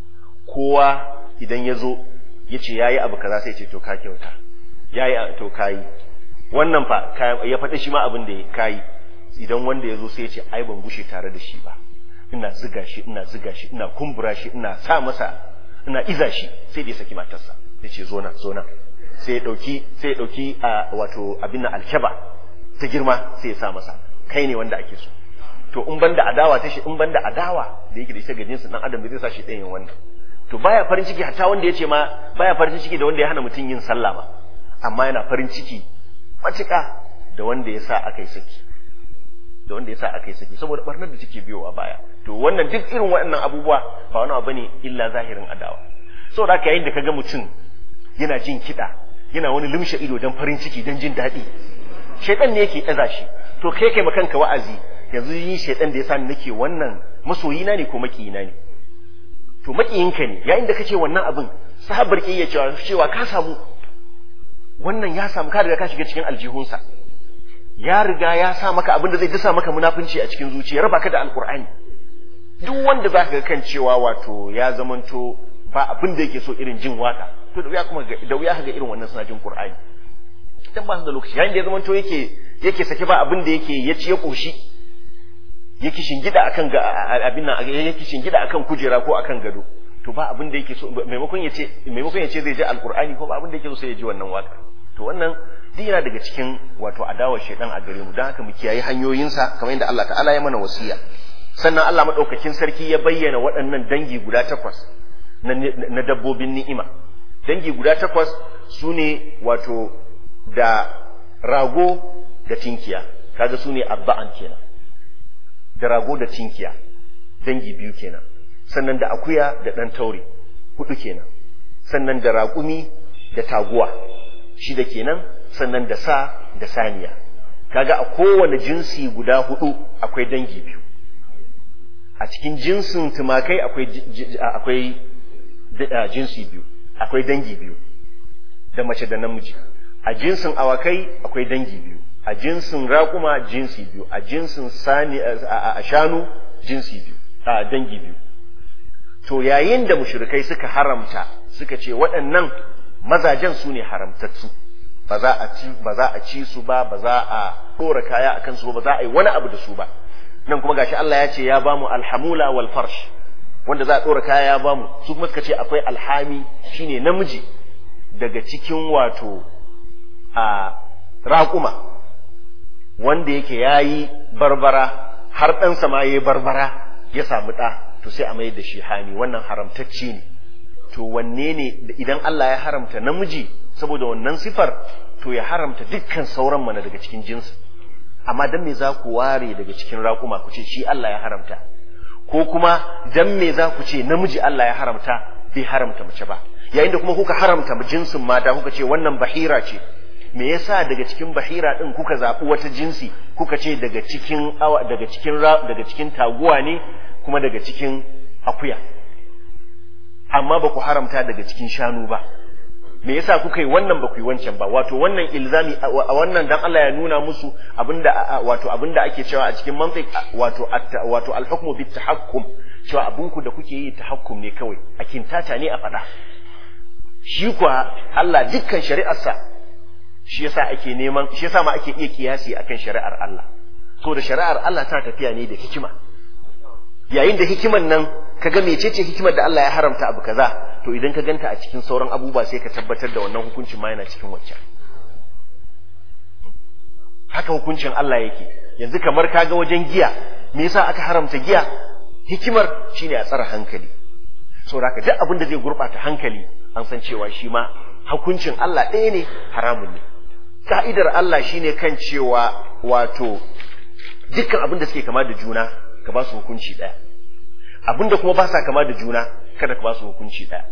kowa idan ya zo ya ce yayi abu kaza sai ya ce to ka kyauta, yayi to kayi wannan fa ya faɗi shi ma abin da ya kayi. Idan wanda ya zo sai ya ce ai ban gushe tare da shi ba, ina ziga shi ina ziga shi ina kumbura shi ina sa masa ina iza shi, sai da ya saki matarsa ya ce zo na zo na, sai ya dauki sai ya dauki wato abin alkaba ta girma sai ya sa masa, kai ne wanda ake so. To in banda adawa ta shi in banda adawa da yake da ita ga jinsin dan adam da zai sa shi ɗayan wannan, to baya farin ciki hatta wanda ya ce ma baya farin ciki da wanda ya hana mutum yin sallah ba, amma yana farin ciki matuƙa da wanda ya sa aka yi saki da wanda ya sa aka yi saki saboda barnar da take biyowa baya. To wannan duk irin waɗannan abubuwa ba wani abu bane illa zahirin adawa. Saboda haka yayin da kaga mutum yana jin kiɗa yana wani lumshe ido don farin ciki don jin daɗi, shaitan ne yake ɗaza shi. To kai kai makanka wa'azi, yanzu yin shaitan da ya sa nake wannan masoyina ne ko makiyina ne? To makiyinka ne, yayin da kace wannan abin sahabbar ke iya cewa cewa ka samu wannan ya samu, ka riga ka shiga cikin aljihunsa, ya riga ya sa maka abin da zai dasa maka munafunci a cikin zuciya, raba ka da alkur'ani. Duk wanda za ka ga kan cewa wato ya zamanto ba abin da yake so irin jin waka, to da wuya kuma da wuya ga irin wannan suna jin qur'ani, dan ba su da lokaci. Yayin da ya zamanto yake yake sake ba abin da yake ya ci ya koshi, yake shingida akan ga abin nan yake shingida akan kujera ko akan gado, to ba abin da yake so maimakon yace maimakon yace zai ji alqur'ani ko ba abin da yake so sai ya ji wannan waka. To wannan duk yana daga cikin wato adawar shaydan a gare mu, dan haka mu kiyaye hanyoyinsa kamar yadda Allah ta'ala ya mana wasiya. Sannan Allah madaukakin sarki ya bayyana waɗannan dangi guda takwas na, na dabbobin ni'ima. Dangi guda takwas sune wato da rago da tinkiya, kaga sune arba'an kenan. Da rago da tinkiya dangi biyu kenan. Sannan da akuya da dan taure hudu kenan. Sannan da raƙumi da taguwa shida kenan. Sannan da sa da saniya, kaga a kowane jinsi guda hudu akwai dangi biyu. A cikin jinsin tumakai akwai akwai jinsi biyu, akwai dangi biyu da mace da namiji. A jinsin awakai akwai dangi biyu, a jinsin raƙuma jinsi biyu, a jinsin sani a shanu jinsi biyu, a dangi biyu. To yayin da mushrikai suka haramta suka ce waɗannan mazajen su ne haramtattu ba za a ci ba za a ci su ba ba za a dora kaya akan su ba za a yi wani abu da su ba. Nan kuma gashi Allah ya ce ya bamu alhamula wal farsh, wanda za a dora kaya ya bamu. Su kuma suka ce akwai alhami, shine namiji daga cikin wato a raƙuma wanda yake yayi barbara har ɗansa ma yayi barbara ya samu ɗa, to sai a mai da shi hami. Wannan haramtacce ne. To wanne ne idan Allah ya haramta namiji saboda wannan sifar, to ya haramta dukkan sauran mana daga cikin jinsi. Amma dan me za ku ware daga cikin raƙuma ku ce shi Allah ya haramta, ko kuma dan me za ku ce namiji Allah ya haramta bai haramta mace ba, yayin da kuma kuka haramta jinsin mata kuka ce wannan bahira ce. Me yasa daga cikin bahira din kuka zaɓi wata jinsi kuka ce daga cikin daga cikin daga cikin taguwa ne kuma daga cikin akuya, amma ba ku haramta daga cikin shanu ba? Me yasa kuka yi wannan ba ku yi wancan ba? Wato wannan ilzami a wannan dan Allah ya nuna musu abinda wato abinda ake cewa a cikin mantiq wato wato al-hukmu bit tahakkum, cewa abinku da kuke yi tahakkum ne kawai, a kintata ne a fada. Shi kuwa Allah dukkan shari'arsa, shi yasa ake neman, shi yasa ma ake iya kiyasi akan shari'ar Allah. So da shari'ar Allah ta tafiya ne da hikima. Yayin da hikiman nan kaga mecece hikimar da Allah ya haramta abu kaza, to idan ka ganta a cikin sauran abubuwa sai ka tabbatar da wannan hukuncin ma yana cikin waccan. Haka hukuncin Allah yake. Yanzu kamar kaga wajen giya, me yasa aka haramta giya? Hikimar shine a tsara hankali. Saboda haka duk abin da zai gurbata hankali an san cewa shi ma hukuncin Allah ɗaya ne, haramun ne. Ka'idar Allah shine kan cewa wato dukkan abin da suke kama da juna ka ba su hukunci ɗaya, abinda kuma ba sa kama da juna kada ka ba su hukunci ɗaya.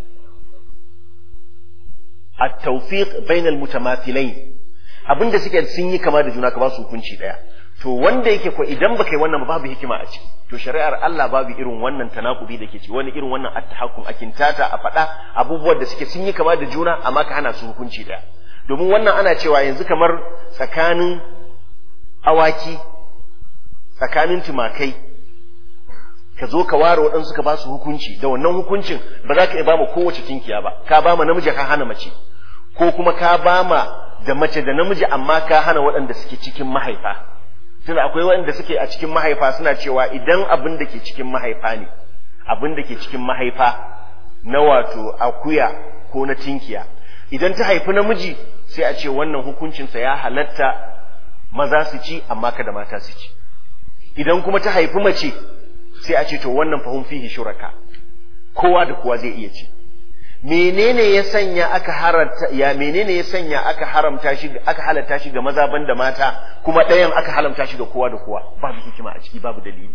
At-tawfiq bainal mutamathilain, abinda suke sun yi kama da juna ka ba su hukunci ɗaya. To wanda yake ko idan baka yi wannan babu hikima a ciki, to shari'ar Allah babu irin wannan tanakubi da ke ci, wani irin wannan at-tahakkum, akintata a faɗa abubuwan da suke sun yi kama da juna amma ka hana su hukunci ɗaya. Domin wannan ana cewa yanzu kamar tsakanin awaki, tsakanin tumakai, ka zo ka ware waɗansu ka ba su hukunci, da wannan hukuncin ba za ka iya ba ma kowace tinkiya ba, ka ba ma namiji ka hana mace, ko kuma ka ba ma da mace da namiji amma ka hana waɗanda suke cikin mahaifa. Tunda akwai waɗanda suke a cikin mahaifa suna cewa idan abin da ke cikin mahaifa ne, abin da ke cikin mahaifa na wato akuya ko na tinkiya, idan ta haifi namiji sai a ce wannan hukuncinsa ya halatta maza su ci amma kada mata su ci. Idan kuma ta haifi mace sai a ce to wannan fahim fihi shuraka, kowa da kowa zai iya ci. Menene ya sanya aka haramta ya menene ya sanya aka haramta shi aka halatta shi ga maza banda mata, kuma ɗayan aka haramta shi ga kowa da kowa? Babu hikima a ciki, babu dalili.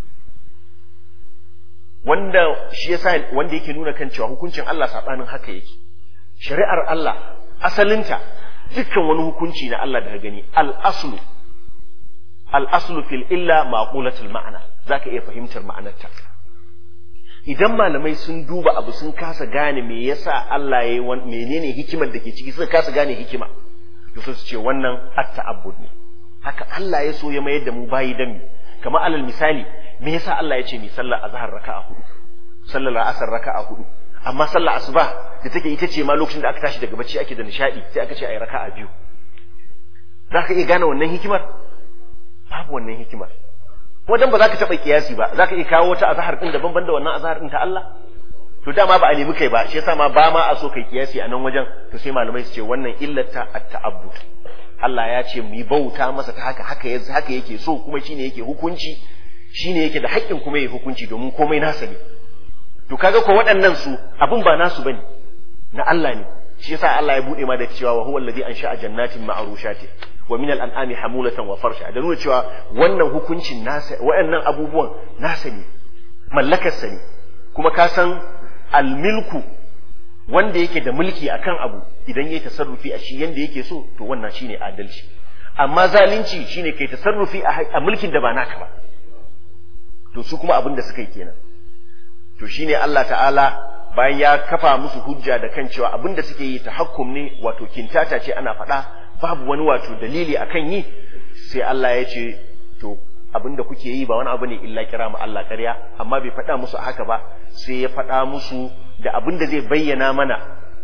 Wanda shi yasa wanda yake nuna kan cewa hukuncin Allah sabanin haka yake. Shari'ar Allah asalinta dukkan wani hukunci na Allah da ka gani al-aslu al-aslu fil illa maqulatul ma'ana, zaka iya fahimtar ma'anarta. Idan malamai sun duba abu sun kasa gane me yasa Allah yayi menene hikimar da ke ciki, suka kasa gane hikima, to su ce wannan at-ta'abbud ne. Haka Allah ya so ya mayar da mu bayi dan mu. Kamar alal misali, me yasa Allah ya ce mi sallar azhar raka'a hudu, sallar asar raka'a hudu, amma sallar asuba da take ita ce ma lokacin da aka tashi daga bacci ake da nishadi sai aka ce ayi raka'a biyu. Zaka iya gane wannan hikimar? Babu wannan hikimar. Wadan ba za ka taɓa kiyasi ba, za ka iya kawo wata azhar ɗin daban ban da wannan azhar ɗin ta Allah? To dama ba a nemi kai ba, shi yasa ma ba ma a so kai kiyasi a nan wajen, to sai malamai su ce wannan illata at-ta'abbud. Allah ya ce mu yi bauta masa ta haka haka haka yake so, kuma shine yake hukunci, shine yake da haƙƙin kuma yake hukunci domin komai nasa ne. To kaga ko waɗannan su abun ba nasu bane, na Allah ne. Shi yasa Allah ya bude ma da cewa wa huwa alladhi ansha'a jannatin ma'rushatin wa min al-an'ami hamulatan wa farsha, da nuna cewa wannan hukuncin nasa, waɗannan abubuwan nasa ne, mallakarsa ne. Kuma ka san al-milku, wanda yake da mulki akan abu, idan yayi tasarrufi a shi yanda yake so, to wannan shine adalci. Amma zalunci shine kai tasarrufi a mulkin da ba naka ba. To su kuma abin da suka yi kenan. To shine Allah ta'ala bayan ya kafa musu hujja da kan cewa abin da suke yi tahakkum ne, wato kintata ce ana faɗa, babu wani wato dalili akan yi, sai Allah ya ce to abinda kuke yi ba wani abu ne illa kira mu Allah ƙarya, amma bai faɗa musu haka ba, sai ya faɗa musu da abinda zai bayyana mana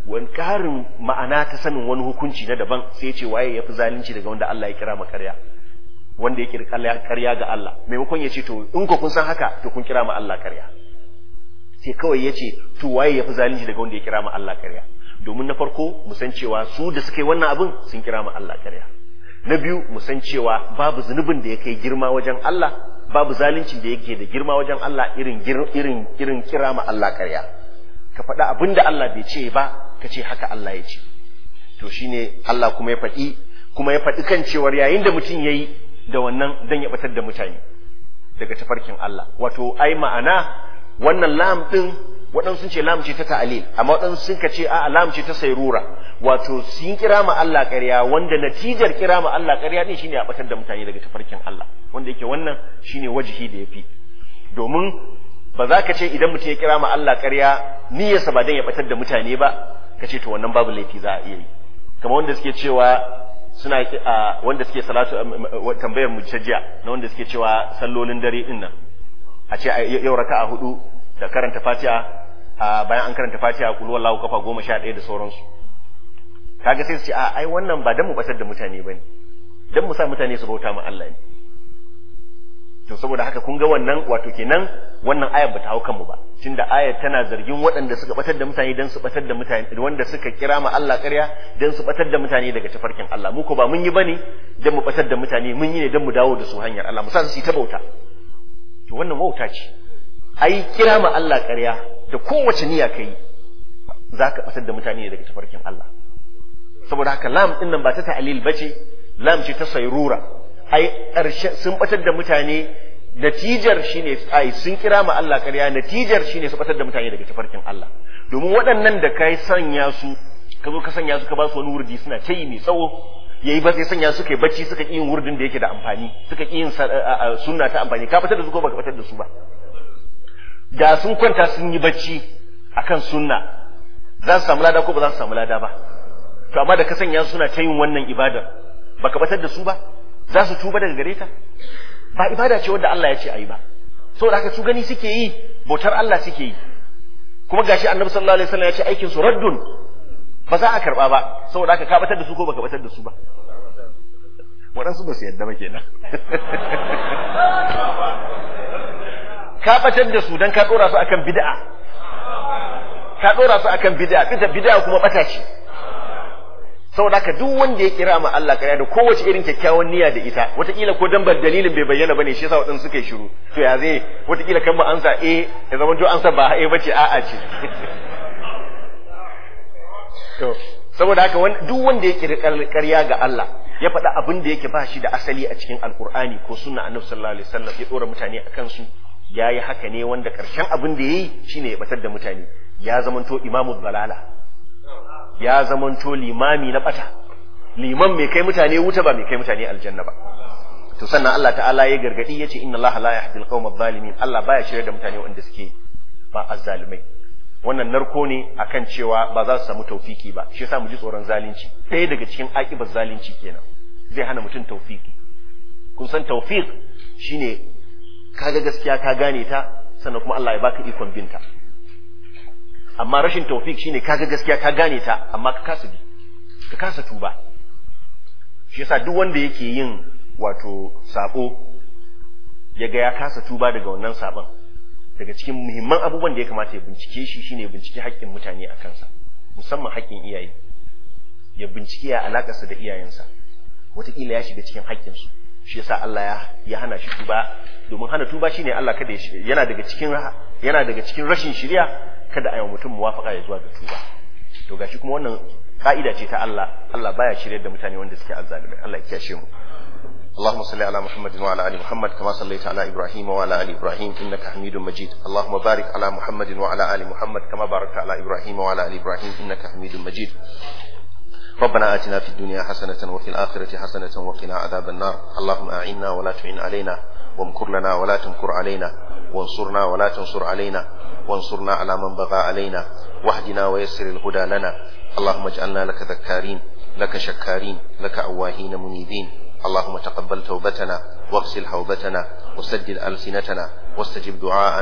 wani karin ma'ana ta sanin wani hukunci na daban sai ya ce waye yafi zalunci daga wanda Allah ya kira ma ƙarya wanda ya kira ƙarya ga Allah maimakon ya ce to in ko kun san haka to kun kira ma Allah ƙarya sai kawai ya ce to waye yafi zalunci daga wanda ya kira ma Allah ƙarya domin na farko mu san cewa su da suka yi wannan abin sun kira ma Allah ƙarya na biyu mu san cewa babu zunubin da ya kai girma wajen Allah babu zalincin da yake da girma wajen Allah irin irin irin kira ma Allah ƙarya ka faɗa abinda Allah bai ce ba ka ce haka Allah ya ce to shine Allah kuma ya faɗi kuma ya faɗi kan cewar yayin da mutum yayi da wannan dan ya batar da mutane daga tafarkin Allah wato ai ma'ana wannan lam din waɗansu sun ce lam ce ta ta'lil amma waɗansu sun ka ce a lam ce ta sayrura wato sun kira ma Allah ƙarya wanda natijar kira ma Allah ƙarya din shine a batar da mutane daga tafarkin Allah wanda yake wannan shine wajihi da yafi domin ba za ka ce idan mutum ya kira ma Allah ƙarya niyyarsa ba dan ya batar da mutane ba ka ce to wannan babu laifi za a iya yi kamar wanda suke cewa suna wanda suke salatu tambayar mujtajja na wanda suke cewa sallolin dare din nan a ce yau raka'a hudu da karanta Fatiha bayan an karanta Fatiha kul wallahu kafa goma sha ɗaya da sauransu kaga sai su ce a ai wannan ba dan mu batar da mutane bane dan mu sa mutane su bauta ma Allah ne to saboda haka kun ga wannan wato kenan wannan ayar bata hau kanmu ba tunda ayar tana zargin waɗanda suka batar da mutane dan su batar da mutane wanda suka kira ma Allah ƙarya dan su batar da mutane daga tafarkin Allah mu ko ba mun yi bane dan mu batar da mutane mun yi ne dan mu dawo da su hanyar Allah mu sa su yi ta bauta to wannan wauta ce ai kira ma Allah ƙarya da kowace niyya kai zaka batar da mutane daga tafarkin Allah saboda haka lam din nan ba ta ta'lil bace lam ce ta sayrura ai ƙarshe sun batar da mutane natijar shine ai sun kira ma Allah ƙarya natijar shine su batar da mutane daga tafarkin Allah domin waɗannan da kai sanya su ka zo ka sanya su ka ba su wani wurdi suna ta yi mai tsawo yayi ba sai sanya su kai bacci suka ƙi yin wurdin da yake da amfani suka ƙi yin sunna ta amfani ka batar da su ko baka batar da su ba da sun kwanta sun yi bacci akan sunna za su samu lada ko ba za su samu lada ba to amma da ka sanya su suna ta yin wannan ibadar baka batar da su ba za su tuba daga gare ta ba ibada ce wanda Allah ya ce ayi ba saboda haka su gani suke yi bautar Allah suke yi kuma gashi Annabi sallallahu alaihi wasallam ya ce aikin su raddun ba za a karba ba saboda haka ka batar da su ko baka batar da su ba waɗansu ba su yadda ba kenan ka batar da su dan ka dora su akan bid'a ka dora su akan bid'a ita bid'a kuma bata ce saboda haka duk wanda ya kira ma Allah ƙarya da kowace irin kyakkyawan niyya da ita wataƙila ko dan dalilin bai bayyana bane shi yasa waɗansu suka yi shiru to ya zai wataƙila kan ba ansa eh ya zama to ansa ba eh bace a'a ce to saboda haka duk wanda ya kira ƙarya ga Allah ya faɗa abin da yake ba shi da asali a cikin alkur'ani ko sunna annabi sallallahu alaihi wasallam ya dora mutane akan su yayi haka ne wanda karshen abin da yayi shine ya batar da mutane ya zamanto imamu balala ya zamanto limami na bata liman mai kai mutane wuta ba mai kai mutane aljanna ba to sannan Allah ta'ala ya gargadi yace inna Allah la yahdi al-qawma adh-dhalimin Allah baya shirye da mutane wanda suke ba azzalimai wannan narko ne akan cewa ba za su samu tawfiki ba shi yasa mu ji tsoron zalunci ɗaya daga cikin akibar zalunci kenan zai hana mutum tawfiki kun san tawfik shine kaga gaskiya ka gane ta sannan kuma Allah ya baka ikon binta amma rashin tawfik shine kaga gaskiya ka gane ta amma ka kasa bi ka kasa tuba shi yasa duk wanda yake yin wato sabo yaga ya kasa tuba daga wannan sabon daga cikin muhimman abubuwan da ya kamata ya bincike shi shine bincike haƙƙin mutane a kansa musamman haƙƙin iyaye ya bincike ya alakarsa da iyayensa wataƙila ya shiga cikin haƙƙinsu shi yasa Allah ya hana shi tuba domin hana tuba shine Allah kada yana daga cikin yana daga cikin rashin shiriya kada a yi mutum muwafaka ya zuwa ga tuba to gashi kuma wannan ka'ida ce ta Allah Allah baya shiryar da mutane wanda suke azzalimai Allah ya kiyashe mu اللهم صل على محمد وعلى ال محمد كما صليت على ابراهيم وعلى ال ابراهيم انك حميد مجيد اللهم بارك على محمد وعلى ال محمد كما باركت على ابراهيم وعلى ال ابراهيم انك حميد مجيد ربنا آتنا في الدنيا حسنة وفي الآخرة حسنة وقنا عذاب النار اللهم أعنا ولا تعن علينا وامكر لنا ولا تمكر علينا وانصرنا ولا تنصر علينا وانصرنا على من بغى علينا واهدنا ويسر الهدى لنا اللهم اجعلنا لك ذكارين لك شكارين لك أواهين منيبين اللهم تقبل توبتنا واغسل حوبتنا وسدد ألسنتنا واستجب دعاءنا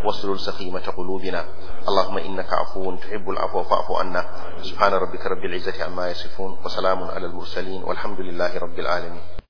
واسلل سخيمة قلوبنا. اللهم إنك عفو تحب العفو فاعف عنا. سبحان ربك رب العزة عما يصفون وسلام على المرسلين والحمد لله رب العالمين.